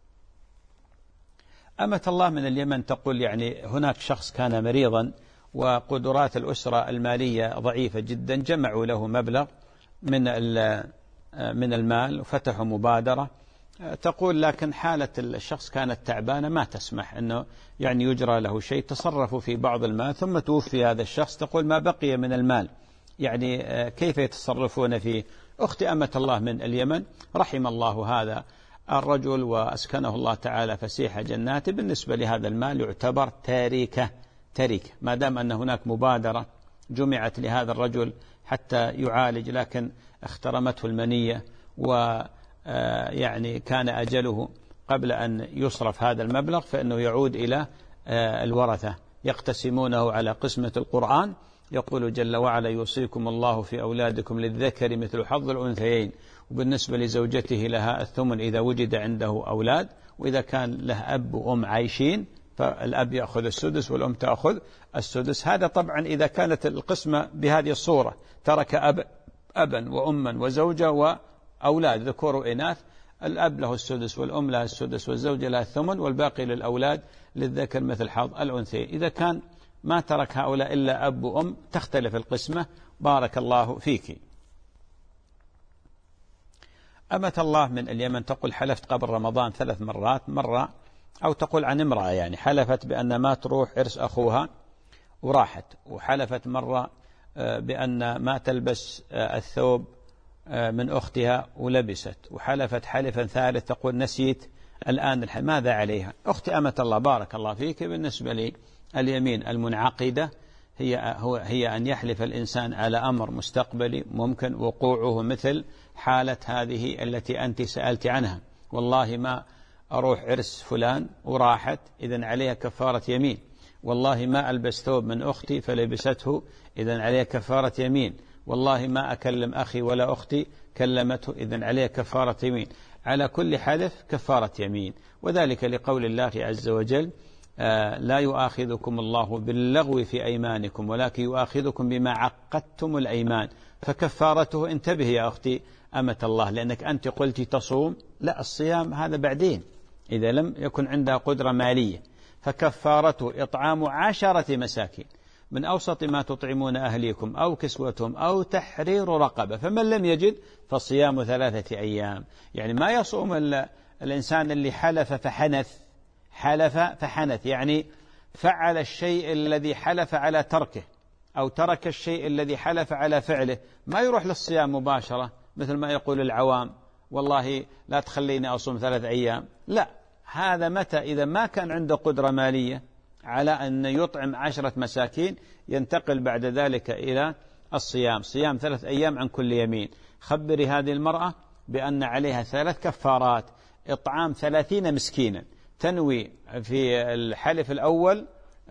A: أمة الله من اليمن تقول يعني هناك شخص كان مريضا وقدرات الأسرة المالية ضعيفة جدا، جمعوا له مبلغ من من المال وفتحوا مبادرة. تقول لكن حالة الشخص كانت تعبانة ما تسمح أنه يعني يجرى له شيء، تصرفوا في بعض المال ثم توفي هذا الشخص. تقول ما بقي من المال يعني كيف يتصرفون فيه؟ أختي أمة الله من اليمن، رحم الله هذا الرجل وأسكنه الله تعالى فسيح جناته. بالنسبة لهذا المال يعتبر تاريكة تاريكة ما دام أن هناك مبادرة جمعت لهذا الرجل حتى يعالج، لكن اخترمته المنية و يعني كان أجله قبل أن يصرف هذا المبلغ، فإنه يعود إلى الورثة يقتسمونه على قسمة القرآن. يقول جل وعلا يوصيكم الله في أولادكم للذكر مثل حظ الأنثيين، وبالنسبة لزوجته لها الثمن إذا وجد عنده أولاد، وإذا كان له أب وأم عايشين فالأب يأخذ السدس والأم تأخذ السدس. هذا طبعا إذا كانت القسمة بهذه الصورة، ترك أب أبا وأما وزوجة وأولاد ذكور وإناث، الأب له السدس والأم لها السدس والزوجة لها الثمن والباقي للأولاد للذكر مثل حظ الأنثيين. إذا كان ما ترك هؤلاء إلا أب وأم تختلف القسمة. بارك الله فيك. أمة الله من اليمن تقول حلفت قبل رمضان ثلاث مرات، مرة أو تقول عن امرأة يعني حلفت بأن ما تروح عرس أخوها وراحت، وحلفت مرة بأن ما تلبس الثوب من أختها ولبست، وحلفت حلفا ثالث تقول نسيت الآن ماذا عليها؟ أختي أمة الله بارك الله فيك، بالنسبة لي اليمين المنعقدة هي هو هي أن يحلف الإنسان على أمر مستقبلي ممكن وقوعه، مثل حالة هذه التي أنت سألت عنها، والله ما أروح عرس فلان وراحت، إذن عليها كفارة يمين. والله ما ألبس ثوب من أختي فلبسته، إذن عليها كفارة يمين. والله ما أكلم أخي ولا أختي كلمته، إذن عليها كفارة يمين. على كل حلف كفارة يمين، وذلك لقول الله عز وجل آه لا يؤاخذكم الله باللغو في أيمانكم ولكن يؤاخذكم بما عقدتم الأيمان. فكفارته انتبه يا أختي أمة الله، لأنك أنت قلت تصوم، لا الصيام هذا بعدين إذا لم يكن عندها قدرة مالية، فكفارته إطعام عشرة مساكين من أوسط ما تطعمون أهليكم أو كسوتهم أو تحرير رقبة، فمن لم يجد فصيام ثلاثة أيام. يعني ما يصوم الإنسان اللي حلف فحنث، حلف فحنث يعني فعل الشيء الذي حلف على تركه أو ترك الشيء الذي حلف على فعله، ما يروح للصيام مباشرة مثل ما يقول العوام والله لا تخليني أصوم ثلاث أيام. لا، هذا متى إذا ما كان عنده قدرة مالية على أن يطعم عشرة مساكين ينتقل بعد ذلك إلى الصيام، صيام ثلاث أيام عن كل يمين. خبري هذه المرأة بأن عليها ثلاث كفارات: إطعام ثلاثين مسكينا، تنوي في الحلف الأول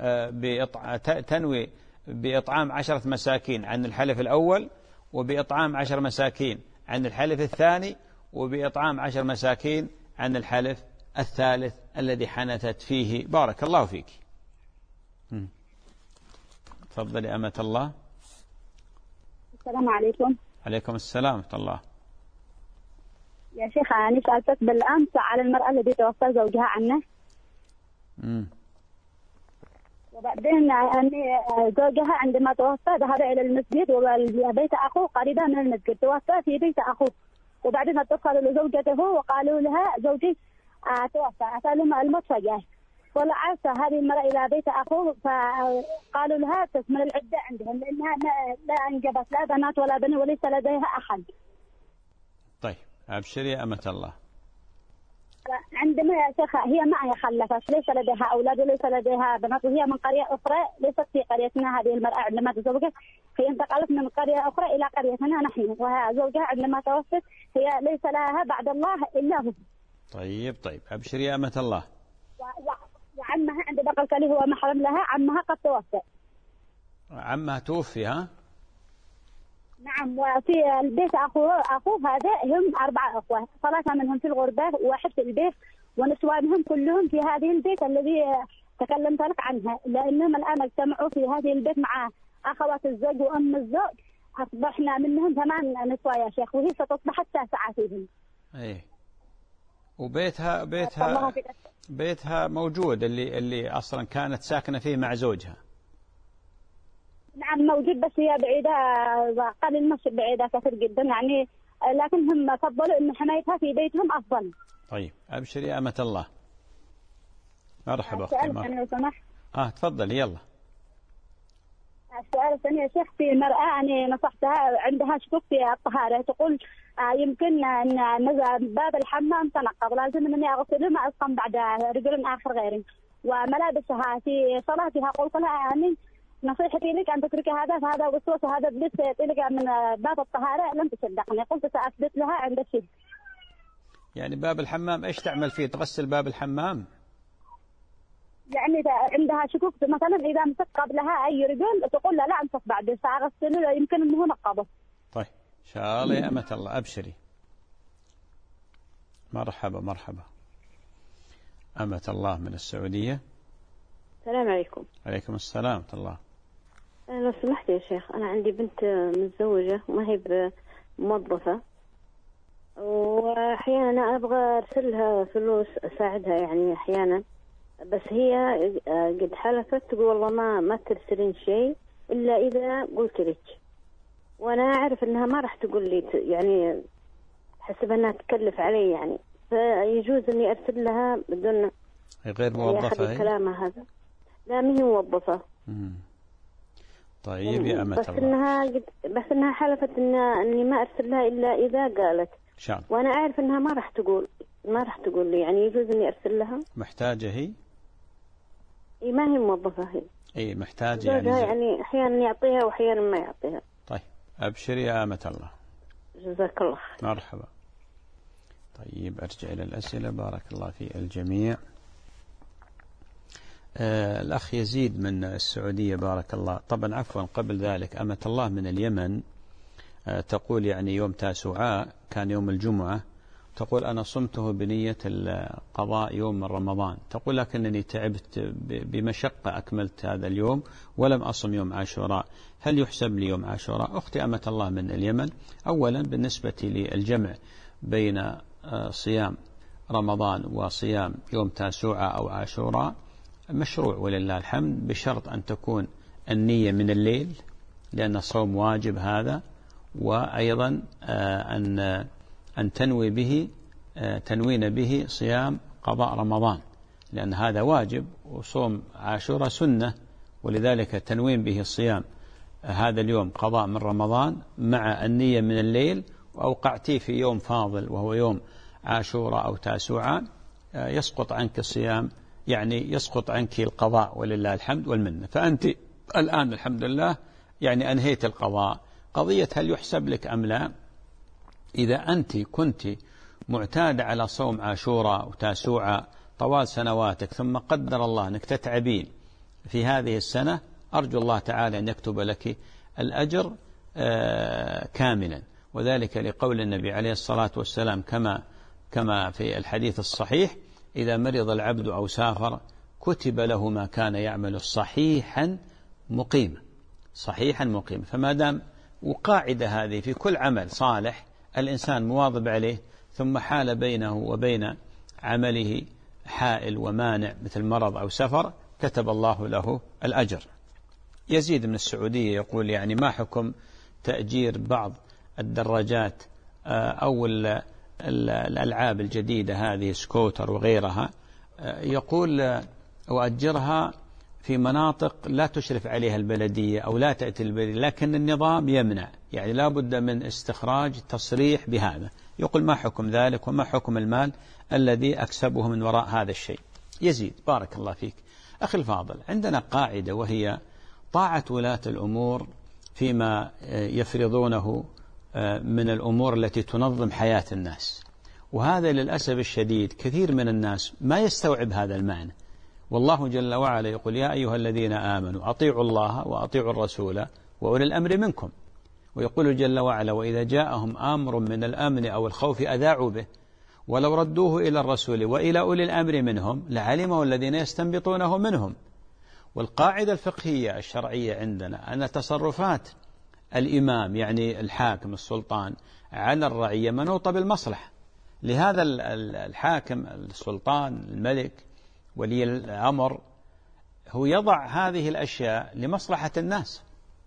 A: تنوي بإطعام عشرة مساكين عن الحلف الأول، وبإطعام عشر مساكين عن الحلف الثاني، وبإطعام عشر مساكين عن الحلف الثالث الذي حنثت فيه. بارك الله فيك. تفضلي أمة الله.
B: السلام عليكم.
A: عليكم السلام ورحمة الله.
B: يا شيخ أنا سألتك بالأمس على المرأة التي توفى زوجها عنه.
A: امم
B: وبعدين أني زوجها عندما توفى ذهب إلى المسجد وبيت أخوه قريبا من المسجد، توفى في بيت أخوه، وبعدين اتصلوا لزوجته وقالوا لها زوجي توفى، أسألهم الموت فجأة، طلعت هذه المرأة إلى بيت أخوه فقالوا لها تكمل العدة عندهم لأنها لا أنجبت لا بنات ولا بني وليس لديها أحد.
A: طيب أبشري يا أمة الله.
B: عندما يا شيخ هي معي خلفت، ليس لديها أولاد وليس لديها بنات، وهي من قرية أخرى ليست في قريتنا. هذه المرأة عندما تزوجت هي انتقلت من قرية أخرى إلى قريتنا نحن، وزوجها عندما توفت هي ليس لها بعد الله إلا هو.
A: طيب طيب أبشري يا أمة الله.
B: وعمها عندما قلت لي هو محرم لها، عمها قد توفى.
A: عمها توفي ها؟
B: نعم. وفي البيت أخوه أخوه هذا هم أربعة أخوة، ثلاثة منهم في الغربة وواحد في البيت، ونسوانهم كلهم في هذه البيت الذي تكلمت لك عنها، لأنهم الآن اجتمعوا في هذه البيت مع أخوات الزوج وأم الزوج، أصبحنا منهم ثمان نسوة يا شيخ، وهي ستصبح التاسعة فيهم.
A: إيه. وبيتها بيتها بيتها موجود اللي اللي أصلا كانت ساكنة فيه مع زوجها.
B: نعم موجود، بس هي بعيدة قليل، مش بعيدة كثير جدا يعني، لكن هم فضلوا إن حمايتها في بيتهم أفضل.
A: طيب أبشري يا أمة الله. مرحبا أختي.
B: مرحبا. لو سمحت.
A: آه تفضلي يلا.
B: السؤال الثاني يا شيخ، في مرأة أنا نصحتها عندها شكوك في الطهارة، تقول آه يمكن أن نزل باب الحمام تنقض، لازم أني أغسله ما أسقم بعد رجل آخر غيري، وملابسها في صلاتها قلت لها آمين، نصيحتي لك أن تترك هذا، فهذا وسوس وهذا بلس يطلق من باب الطهارة. لم تصدقني، قلت سأثبت لها عند الشيء.
A: يعني باب الحمام إيش تعمل فيه؟ تغسل باب الحمام؟
B: يعني عندها شكوك مثلا إذا مسك قبلها أي رجل تقول لا لا أمسك بعد سأغسله يمكن أنه نقضه.
A: طيب إن شاء الله يا أمة الله أبشري. مرحبا مرحبا. أمة الله من السعودية.
G: السلام عليكم.
A: عليكم السلام ورحمة الله.
G: لو سمحت يا شيخ، أنا عندي بنت متزوجة وما هي موظفة، وأحيانا أبغى أرسلها فلوس أساعدها يعني أحيانا، بس هي قد حلفت تقول والله ما ما ترسلين شيء إلا إذا قلت لك، وأنا أعرف إنها ما راح تقول لي يعني حسب أنها تكلف علي يعني، فيجوز إني أرسل لها بدون
A: غير موظفة.
G: كلامها هذا لا ما هي موظفة.
A: مم. طيب يا أمة
G: بس
A: الله.
G: إنها قد بس إنها حلفت إن إني ما أرسل لها إلا إذا قالت.
A: شان.
G: وأنا أعرف إنها ما راح تقول ما راح تقول لي، يعني يجوز إني أرسل لها.
A: محتاجة هي؟
G: إيه ما هي موظفة هي.
A: إيه محتاجة يعني.
G: يعني أحيانا يعطيها وأحيانا ما يعطيها.
A: طيب أبشري يا أمة الله.
G: جزاك الله خير.
A: مرحبا. طيب أرجع إلى الأسئلة. بارك الله في الجميع. آه الأخ يزيد من السعودية بارك الله. طبعا عفوا قبل ذلك أمة الله من اليمن آه تقول يعني يوم تاسوعاء كان يوم الجمعة، تقول أنا صمته بنية القضاء يوم من رمضان، تقول لكنني تعبت بمشقة أكملت هذا اليوم ولم أصم يوم عاشوراء، هل يحسب لي يوم عاشوراء؟ أختي أمة الله من اليمن، أولا بالنسبة للجمع بين صيام رمضان وصيام يوم تاسوعاء أو عاشوراء مشروع ولله الحمد، بشرط أن تكون النية من الليل لأن الصوم واجب هذا، وأيضا أن أن تنوي به تنوين به صيام قضاء رمضان لأن هذا واجب، وصوم عاشوراء سنة، ولذلك تنوين به الصيام هذا اليوم قضاء من رمضان مع النية من الليل، وأوقعتيه في يوم فاضل وهو يوم عاشوراء أو تاسوعاء يسقط عنك الصيام، يعني يسقط عنك القضاء ولله الحمد والمنة. فأنت الآن الحمد لله يعني أنهيت القضاء. قضية هل يحسب لك أم لا، إذا أنت كنت معتادة على صوم عاشوراء وتاسوعاء طوال سنواتك ثم قدر الله أنك تتعبين في هذه السنة، أرجو الله تعالى أن يكتب لك الأجر كاملا، وذلك لقول النبي عليه الصلاة والسلام كما كما في الحديث الصحيح: إذا مرض العبد أو سافر كتب له ما كان يعمل صحيحا مقيما صحيحا مقيما. فما دام وقاعدة هذه في كل عمل صالح الإنسان مواظب عليه، ثم حال بينه وبين عمله حائل ومانع مثل مرض أو سفر، كتب الله له الأجر. يزيد من السعودية يقول يعني ما حكم تأجير بعض الدراجات أو الألعاب الجديدة هذه سكوتر وغيرها، يقول وأجرها في مناطق لا تشرف عليها البلدية أو لا تأتي البلدية، لكن النظام يمنع، يعني لا بد من استخراج تصريح بهذا. يقول ما حكم ذلك وما حكم المال الذي أكسبه من وراء هذا الشيء؟ يزيد بارك الله فيك. أخي الفاضل، عندنا قاعدة وهي طاعة ولاة الأمور فيما يفرضونه من الأمور التي تنظم حياة الناس، وهذا للأسف الشديد كثير من الناس ما يستوعب هذا المعنى. والله جل وعلا يقول يا أيها الذين آمنوا أطيعوا الله وأطيعوا الرسول وأولي الأمر منكم، ويقول جل وعلا وإذا جاءهم أمر من الأمن أو الخوف أذاعوا به ولو ردوه إلى الرسول وإلى أولي الأمر منهم لعلمه الذين يستنبطونه منهم. والقاعدة الفقهية الشرعية عندنا أن تصرفات الإمام يعني الحاكم السلطان على الرعية منوطة بالمصلحة. لهذا الحاكم السلطان الملك ولي الأمر هو يضع هذه الأشياء لمصلحة الناس،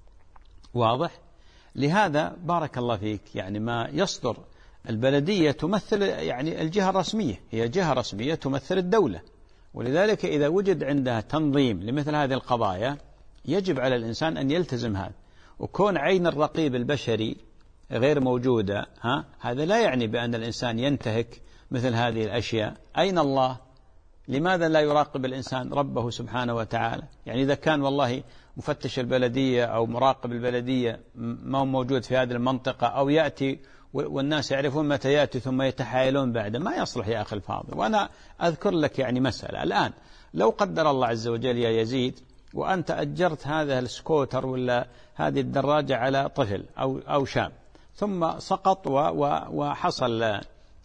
A: واضح؟ لهذا بارك الله فيك يعني ما يصدر البلدية تمثل يعني الجهة الرسمية، هي جهة رسمية تمثل الدولة، ولذلك إذا وجد عندها تنظيم لمثل هذه القضايا يجب على الإنسان أن يلتزم هذا. وكون عين الرقيب البشري غير موجودة ها هذا لا يعني بأن الإنسان ينتهك مثل هذه الأشياء. أين الله؟ لماذا لا يراقب الإنسان ربه سبحانه وتعالى؟ يعني إذا كان والله مفتش البلدية أو مراقب البلدية ما هو موجود في هذه المنطقة أو يأتي والناس يعرفون متى يأتي ثم يتحايلون بعده، ما يصلح يا أخي الفاضل. وأنا أذكر لك يعني مسألة الآن، لو قدر الله عز وجل يا يزيد وأنت أجرت هذا السكوتر ولا هذه الدراجة على طفل أو أو شاب ثم سقط وحصل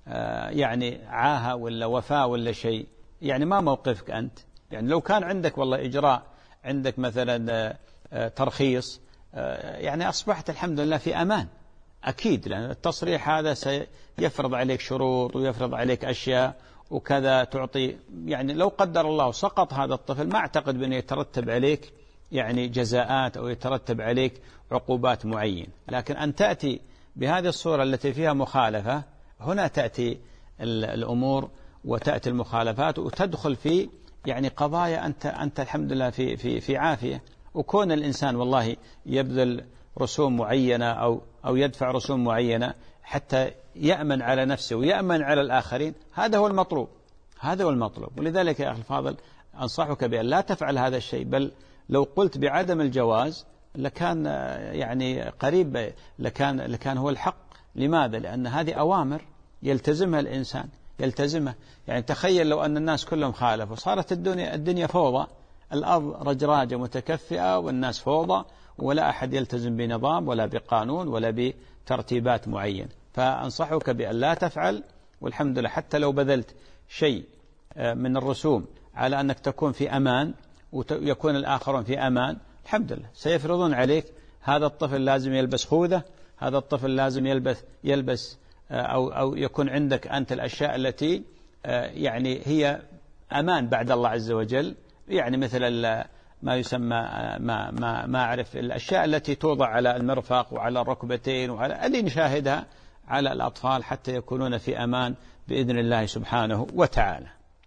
A: يعني عاهة ولا وفاة ولا شيء، يعني ما موقفك أنت؟ يعني لو كان عندك والله إجراء، عندك مثلا ترخيص، يعني أصبحت الحمد لله في أمان أكيد، لأن التصريح هذا سيفرض عليك شروط ويفرض عليك أشياء وكذا تعطي. يعني لو قدر الله سقط هذا الطفل ما أعتقد بأن يترتب عليك يعني جزاءات أو يترتب عليك عقوبات معينة، لكن أن تأتي بهذه الصورة التي فيها مخالفة، هنا تأتي الأمور وتأتي المخالفات وتدخل في يعني قضايا أنت أنت الحمد لله في في في عافية. وكون الإنسان والله يبذل رسوم معينة أو أو يدفع رسوم معينة حتى يأمن على نفسه ويأمن على الآخرين، هذا هو المطلوب، هذا هو المطلوب. ولذلك يا أخي الفاضل أنصحك بأن لا تفعل هذا الشيء، بل لو قلت بعدم الجواز لكان يعني قريب لكان لكان هو الحق. لماذا؟ لأن هذه أوامر يلتزمها الإنسان يلتزمها. يعني تخيل لو أن الناس كلهم خالفوا صارت الدنيا الدنيا فوضى، الأرض رجراجة متكفئة والناس فوضى ولا أحد يلتزم بنظام ولا بقانون ولا بترتيبات معينة. فأنصحك بأن لا تفعل. والحمد لله حتى لو بذلت شيء من الرسوم على أنك تكون في أمان ويكون الآخرون في أمان، الحمد لله سيفرضون عليك هذا الطفل لازم يلبس خوذة، هذا الطفل لازم يلبس يلبس أو أو يكون عندك أنت الأشياء التي يعني هي أمان بعد الله عز وجل، يعني مثل ما يسمى ما ما ما أعرف الأشياء التي توضع على المرفق وعلى الركبتين وعلى اللي نشاهدها على الأطفال حتى يكونون في أمان بإذن الله سبحانه وتعالى.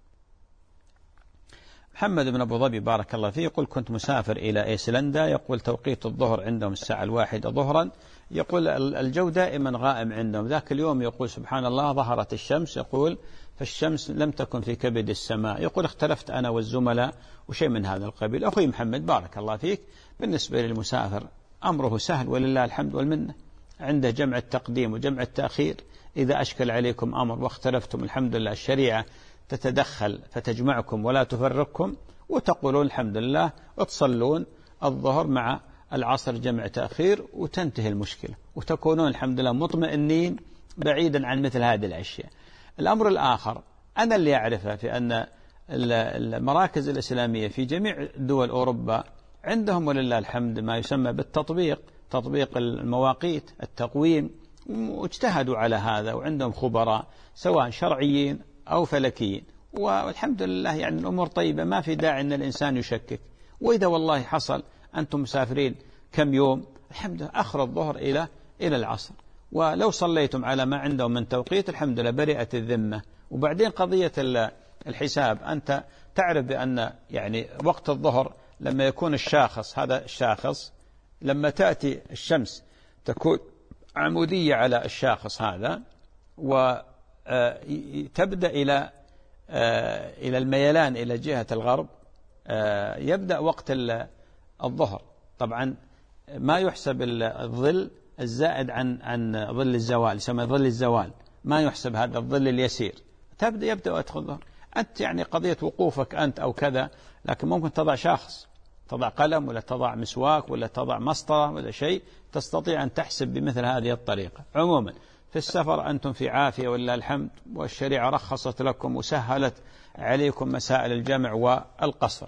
A: محمد بن أبو ظبي بارك الله فيه يقول كنت مسافر إلى أيسلندا، يقول توقيت الظهر عندهم الساعة الواحدة ظهرا، يقول الجو دائما غائم عندهم. ذاك اليوم يقول سبحان الله ظهرت الشمس، يقول فالشمس لم تكن في كبد السماء، يقول اختلفت أنا والزملاء وشيء من هذا القبيل. أخي محمد بارك الله فيك، بالنسبة للمسافر أمره سهل ولله الحمد والمنة، عنده جمع التقديم وجمع التأخير. إذا أشكل عليكم أمر واختلفتم الحمد لله الشريعة تتدخل فتجمعكم ولا تفرقكم، وتقولون الحمد لله وتصلون الظهر مع العصر جمع تأخير وتنتهي المشكلة، وتكونون الحمد لله مطمئنين بعيدا عن مثل هذه الأشياء. الأمر الآخر أنا اللي أعرفه في أن المراكز الإسلامية في جميع دول أوروبا عندهم ولله الحمد ما يسمى بالتطبيق، تطبيق المواقيت التقويم، واجتهدوا على هذا وعندهم خبراء سواء شرعيين أو فلكيين، والحمد لله يعني الأمور طيبة، ما في داعي أن الإنسان يشكك. وإذا والله حصل أنتم مسافرين كم يوم الحمد لله أخر الظهر إلى إلى العصر، ولو صليتم على ما عندهم من توقيت الحمد لله برئت الذمة. وبعدين قضية الحساب، أنت تعرف بأن يعني وقت الظهر لما يكون الشاخص هذا الشاخص لما تأتي الشمس تكون عمودية على الشاخص هذا، وتبدأ إلى إلى الميلان إلى جهة الغرب، يبدأ وقت الظهر. طبعا ما يحسب الظل الزائد عن عن ظل الزوال، يسمى ظل الزوال، ما يحسب هذا الظل اليسير. تبدأ يبدأ وقت الظهر. أنت يعني قضية وقوفك أنت أو كذا، لكن ممكن تضع شخص، تضع قلم ولا تضع مسواك ولا تضع مسطرة ولا شيء، تستطيع أن تحسب بمثل هذه الطريقة. عموما في السفر أنتم في عافية ولله الحمد، والشريعة رخصت لكم وسهلت عليكم مسائل الجمع والقصر.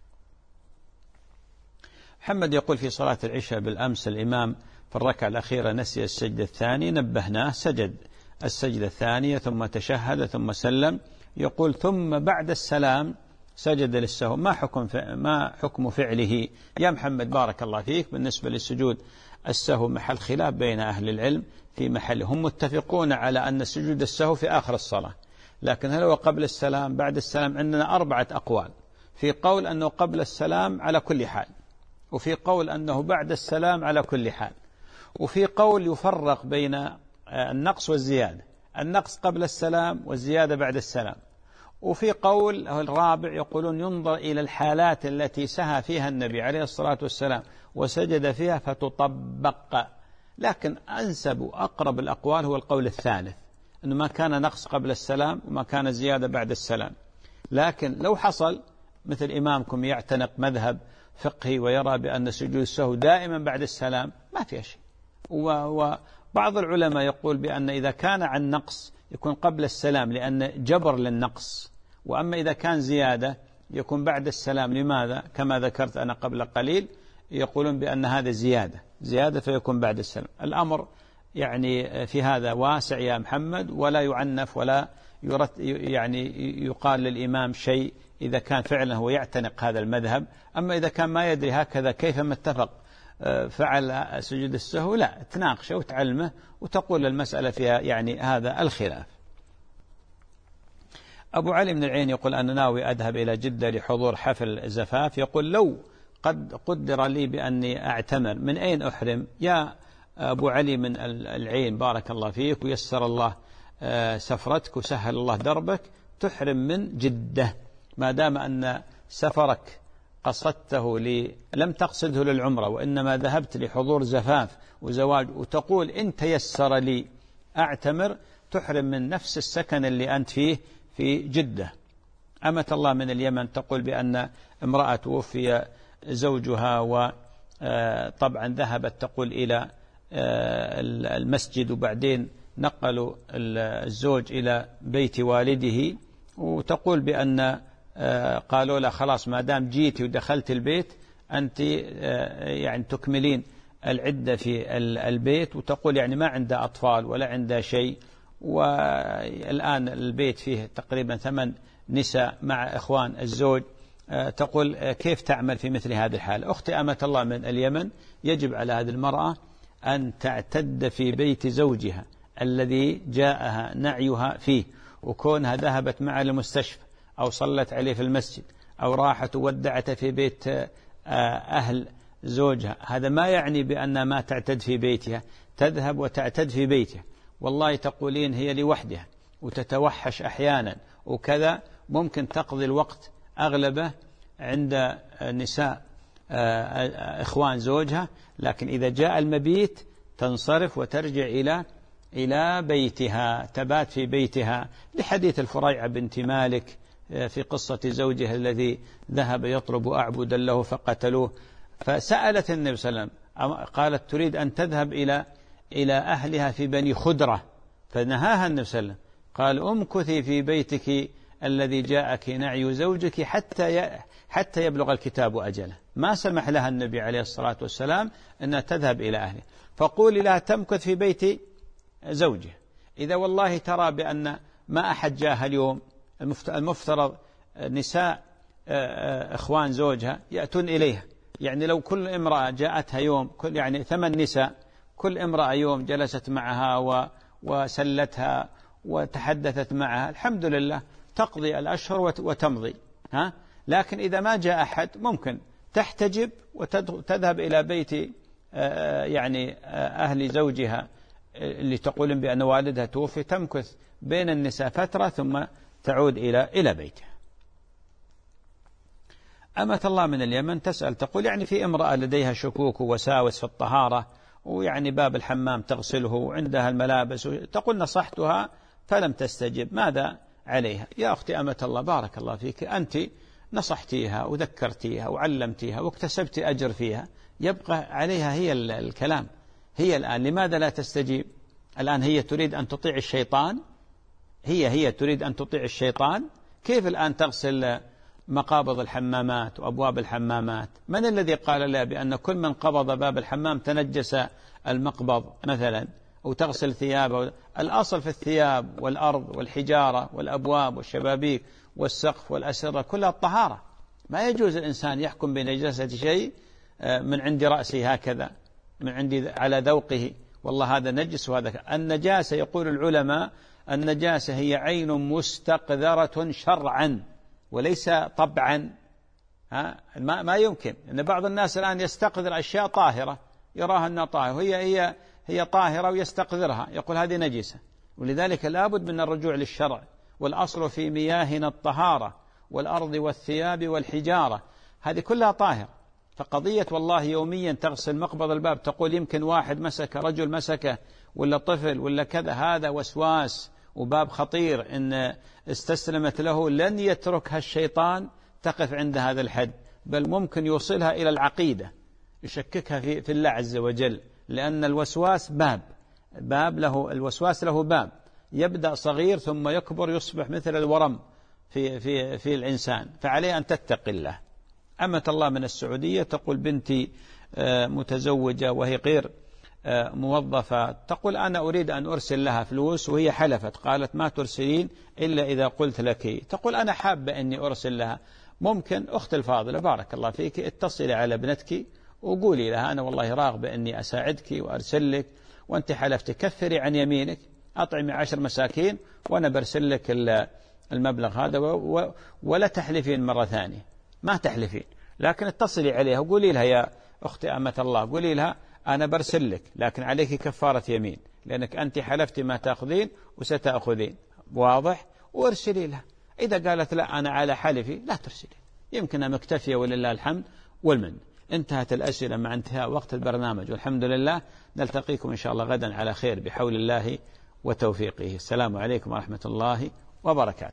A: محمد يقول في صلاة العشاء بالأمس الإمام في الركعة الأخيرة نسي السجدة الثانية، نبهناه سجد السجدة الثانية ثم تشهد ثم سلم. يقول ثم بعد السلام سجد للسهو، ما حكم ما حكم فعله يا محمد؟ بارك الله فيك. بالنسبة للسجود السهو محل خلاف بين أهل العلم في محله، هم متفقون على أن سجود السهو في آخر الصلاة، لكن هل هو قبل السلام بعد السلام؟ عندنا أربعة أقوال. في قول أنه قبل السلام على كل حال، وفي قول أنه بعد السلام على كل حال، وفي قول يفرق بين النقص والزيادة، النقص قبل السلام والزيادة بعد السلام، وفي قول الرابع يقولون ينظر إلى الحالات التي سهى فيها النبي عليه الصلاة والسلام وسجد فيها فتطبق. لكن أنسب وأقرب الأقوال هو القول الثالث، أنه ما كان نقص قبل السلام وما كان زيادة بعد السلام. لكن لو حصل مثل إمامكم يعتنق مذهب فقهي ويرى بأن سجود السهو دائما بعد السلام، ما فيها شيء. وبعض العلماء يقول بأن إذا كان عن نقص يكون قبل السلام لأن جبر للنقص، وأما إذا كان زيادة يكون بعد السلام. لماذا؟ كما ذكرت أنا قبل قليل، يقولون بأن هذا زيادة زيادة فيكون بعد السلام. الأمر يعني في هذا واسع يا محمد، ولا يعنف ولا يرت يعني يقال للإمام شيء إذا كان فعلا هو يعتنق هذا المذهب. أما إذا كان ما يدري هكذا كيفما اتفق فعل سجود السهو، لا، تناقشه وتعلمه وتقول المسألة فيها يعني هذا الخلاف. أبو علي من العين يقول أنا ناوي أذهب إلى جدة لحضور حفل زفاف. يقول لو قد قدر لي بأني أعتمر من أين أحرم؟ يا أبو علي من العين بارك الله فيك ويسر الله سفرتك وسهل الله دربك، تحرم من جدة ما دام أن سفرك قصدته لي لم تقصده للعمرة وإنما ذهبت لحضور زفاف وزواج، وتقول إن تيسر لي أعتمر، تحرم من نفس السكن اللي أنت فيه في جدة. أمة الله من اليمن تقول بأن امرأة توفي زوجها وطبعا ذهبت تقول إلى المسجد، وبعدين نقلوا الزوج إلى بيت والده، وتقول بأن قالوا له خلاص ما دام جيتي ودخلت البيت أنت يعني تكملين العدة في البيت، وتقول يعني ما عندها أطفال ولا عندها شيء، والآن البيت فيه تقريبا ثمان نساء مع إخوان الزوج. تقول كيف تعمل في مثل هذه الحالة؟ أختي أمة الله من اليمن، يجب على هذه المرأة أن تعتد في بيت زوجها الذي جاءها نعيها فيه، وكونها ذهبت معه للمستشفى أو صلت عليه في المسجد أو راحت وودعته في بيت أهل زوجها، هذا ما يعني بأن ما تعتد في بيتها، تذهب وتعتد في بيتها. والله تقولين هي لوحدها وتتوحش أحيانا وكذا، ممكن تقضي الوقت أغلبه عند نساء إخوان زوجها، لكن إذا جاء المبيت تنصرف وترجع إلى إلى بيتها، تبات في بيتها، لحديث الفريعة بنت مالك في قصة زوجها الذي ذهب يطلب أعبدا له فقتلوه، فسألت النبي صلى الله عليه وسلم قالت تريد أن تذهب إلى إلى أهلها في بني خدرة، فنهاها النبي صلى الله عليه وسلم قال أمكثي في بيتك الذي جاءك نعي زوجك حتى حتى يبلغ الكتاب أجله. ما سمح لها النبي عليه الصلاة والسلام أنها تذهب إلى أهله، فقولي لا تمكث في بيت زوجه. إذا والله ترى بأن ما أحد جاءها اليوم، المفترض نساء إخوان زوجها يأتون إليها، يعني لو كل امرأة جاءتها يوم، كل يعني ثمان نساء كل امرأة يوم جلست معها و وسلتها وتحدثت معها، الحمد لله تقضي الأشهر وتمضي. ها؟ لكن إذا ما جاء أحد ممكن تحتجب وتذهب إلى بيت يعني أهل زوجها اللي تقولون بأن والدها توفي تمكث بين النساء فترة ثم تعود إلى إلى بيتها. أمة الله من اليمن تسأل تقول يعني في امرأة لديها شكوك ووساوس في الطهارة، ويعني باب الحمام تغسله وعندها الملابس، تقول نصحتها فلم تستجب، ماذا عليها؟ يا أختي أمة الله بارك الله فيك، أنت نصحتيها وذكرتيها وعلمتيها واكتسبت أجر فيها، يبقى عليها هي الكلام. هي الآن لماذا لا تستجيب؟ الآن هي تريد أن تطيع الشيطان، هي هي تريد أن تطيع الشيطان. كيف الآن تغسل مقابض الحمامات وأبواب الحمامات؟ من الذي قال لا بأن كل من قبض باب الحمام تنجس المقبض مثلا، أو تغسل ثيابه؟ الأصل في الثياب والأرض والحجارة والأبواب والشبابيك والسقف والأسرة كلها الطهارة. ما يجوز الإنسان يحكم بنجاسة شيء من عند رأسه هكذا، من عند على ذوقه، والله هذا نجس وهذا. النجاسة يقول العلماء النجاسة هي عين مستقذرة شرعا وليس طبعا. ها ما ما يمكن أن بعض الناس الآن يستقذر أشياء طاهرة يراها أنها طاهرة، وهي هي هي طاهرة ويستقذرها، يقول هذه نجسة. ولذلك لابد من الرجوع للشرع، والأصل في مياهنا الطهارة، والأرض والثياب والحجارة هذه كلها طاهرة. فقضية والله يوميا تغسل مقبض الباب تقول يمكن واحد مسك، رجل مسكه ولا طفل ولا كذا، هذا وسواس وباب خطير إن استسلمت له لن يتركها الشيطان تقف عند هذا الحد، بل ممكن يوصلها إلى العقيدة، يشككها في, في الله عز وجل، لأن الوسواس باب باب له الوسواس له باب يبدأ صغير ثم يكبر يصبح مثل الورم في, في, في الإنسان، فعليه أن تتقي الله. أمة الله من السعودية تقول بنتي متزوجة وهي غير موظفة، تقول أنا أريد أن أرسل لها فلوس وهي حلفت، قالت ما ترسلين إلا إذا قلت لك. تقول أنا حابة أني أرسل لها، ممكن أخت الفاضلة بارك الله فيك اتصلي على ابنتك وقولي لها أنا والله راغبة أني أساعدك وأرسل لك، وأنت حلفت كفري عن يمينك، أطعمي عشر مساكين وأنا برسل لك المبلغ هذا، ولا تحلفين مرة ثانية، ما تحلفين، لكن اتصلي عليها وقولي لها يا أختي أمة الله، قولي لها أنا برسل لك لكن عليك كفارة يمين، لأنك أنت حلفت ما تأخذين وستأخذين، واضح؟ وارسلي لها. إذا قالت لا أنا على حلفي لا ترسلي، يمكنها مكتفية ولله الحمد والمن. انتهت الأسئلة مع انتهاء وقت البرنامج، والحمد لله. نلتقيكم إن شاء الله غدا على خير بحول الله وتوفيقه. السلام عليكم ورحمة الله وبركاته.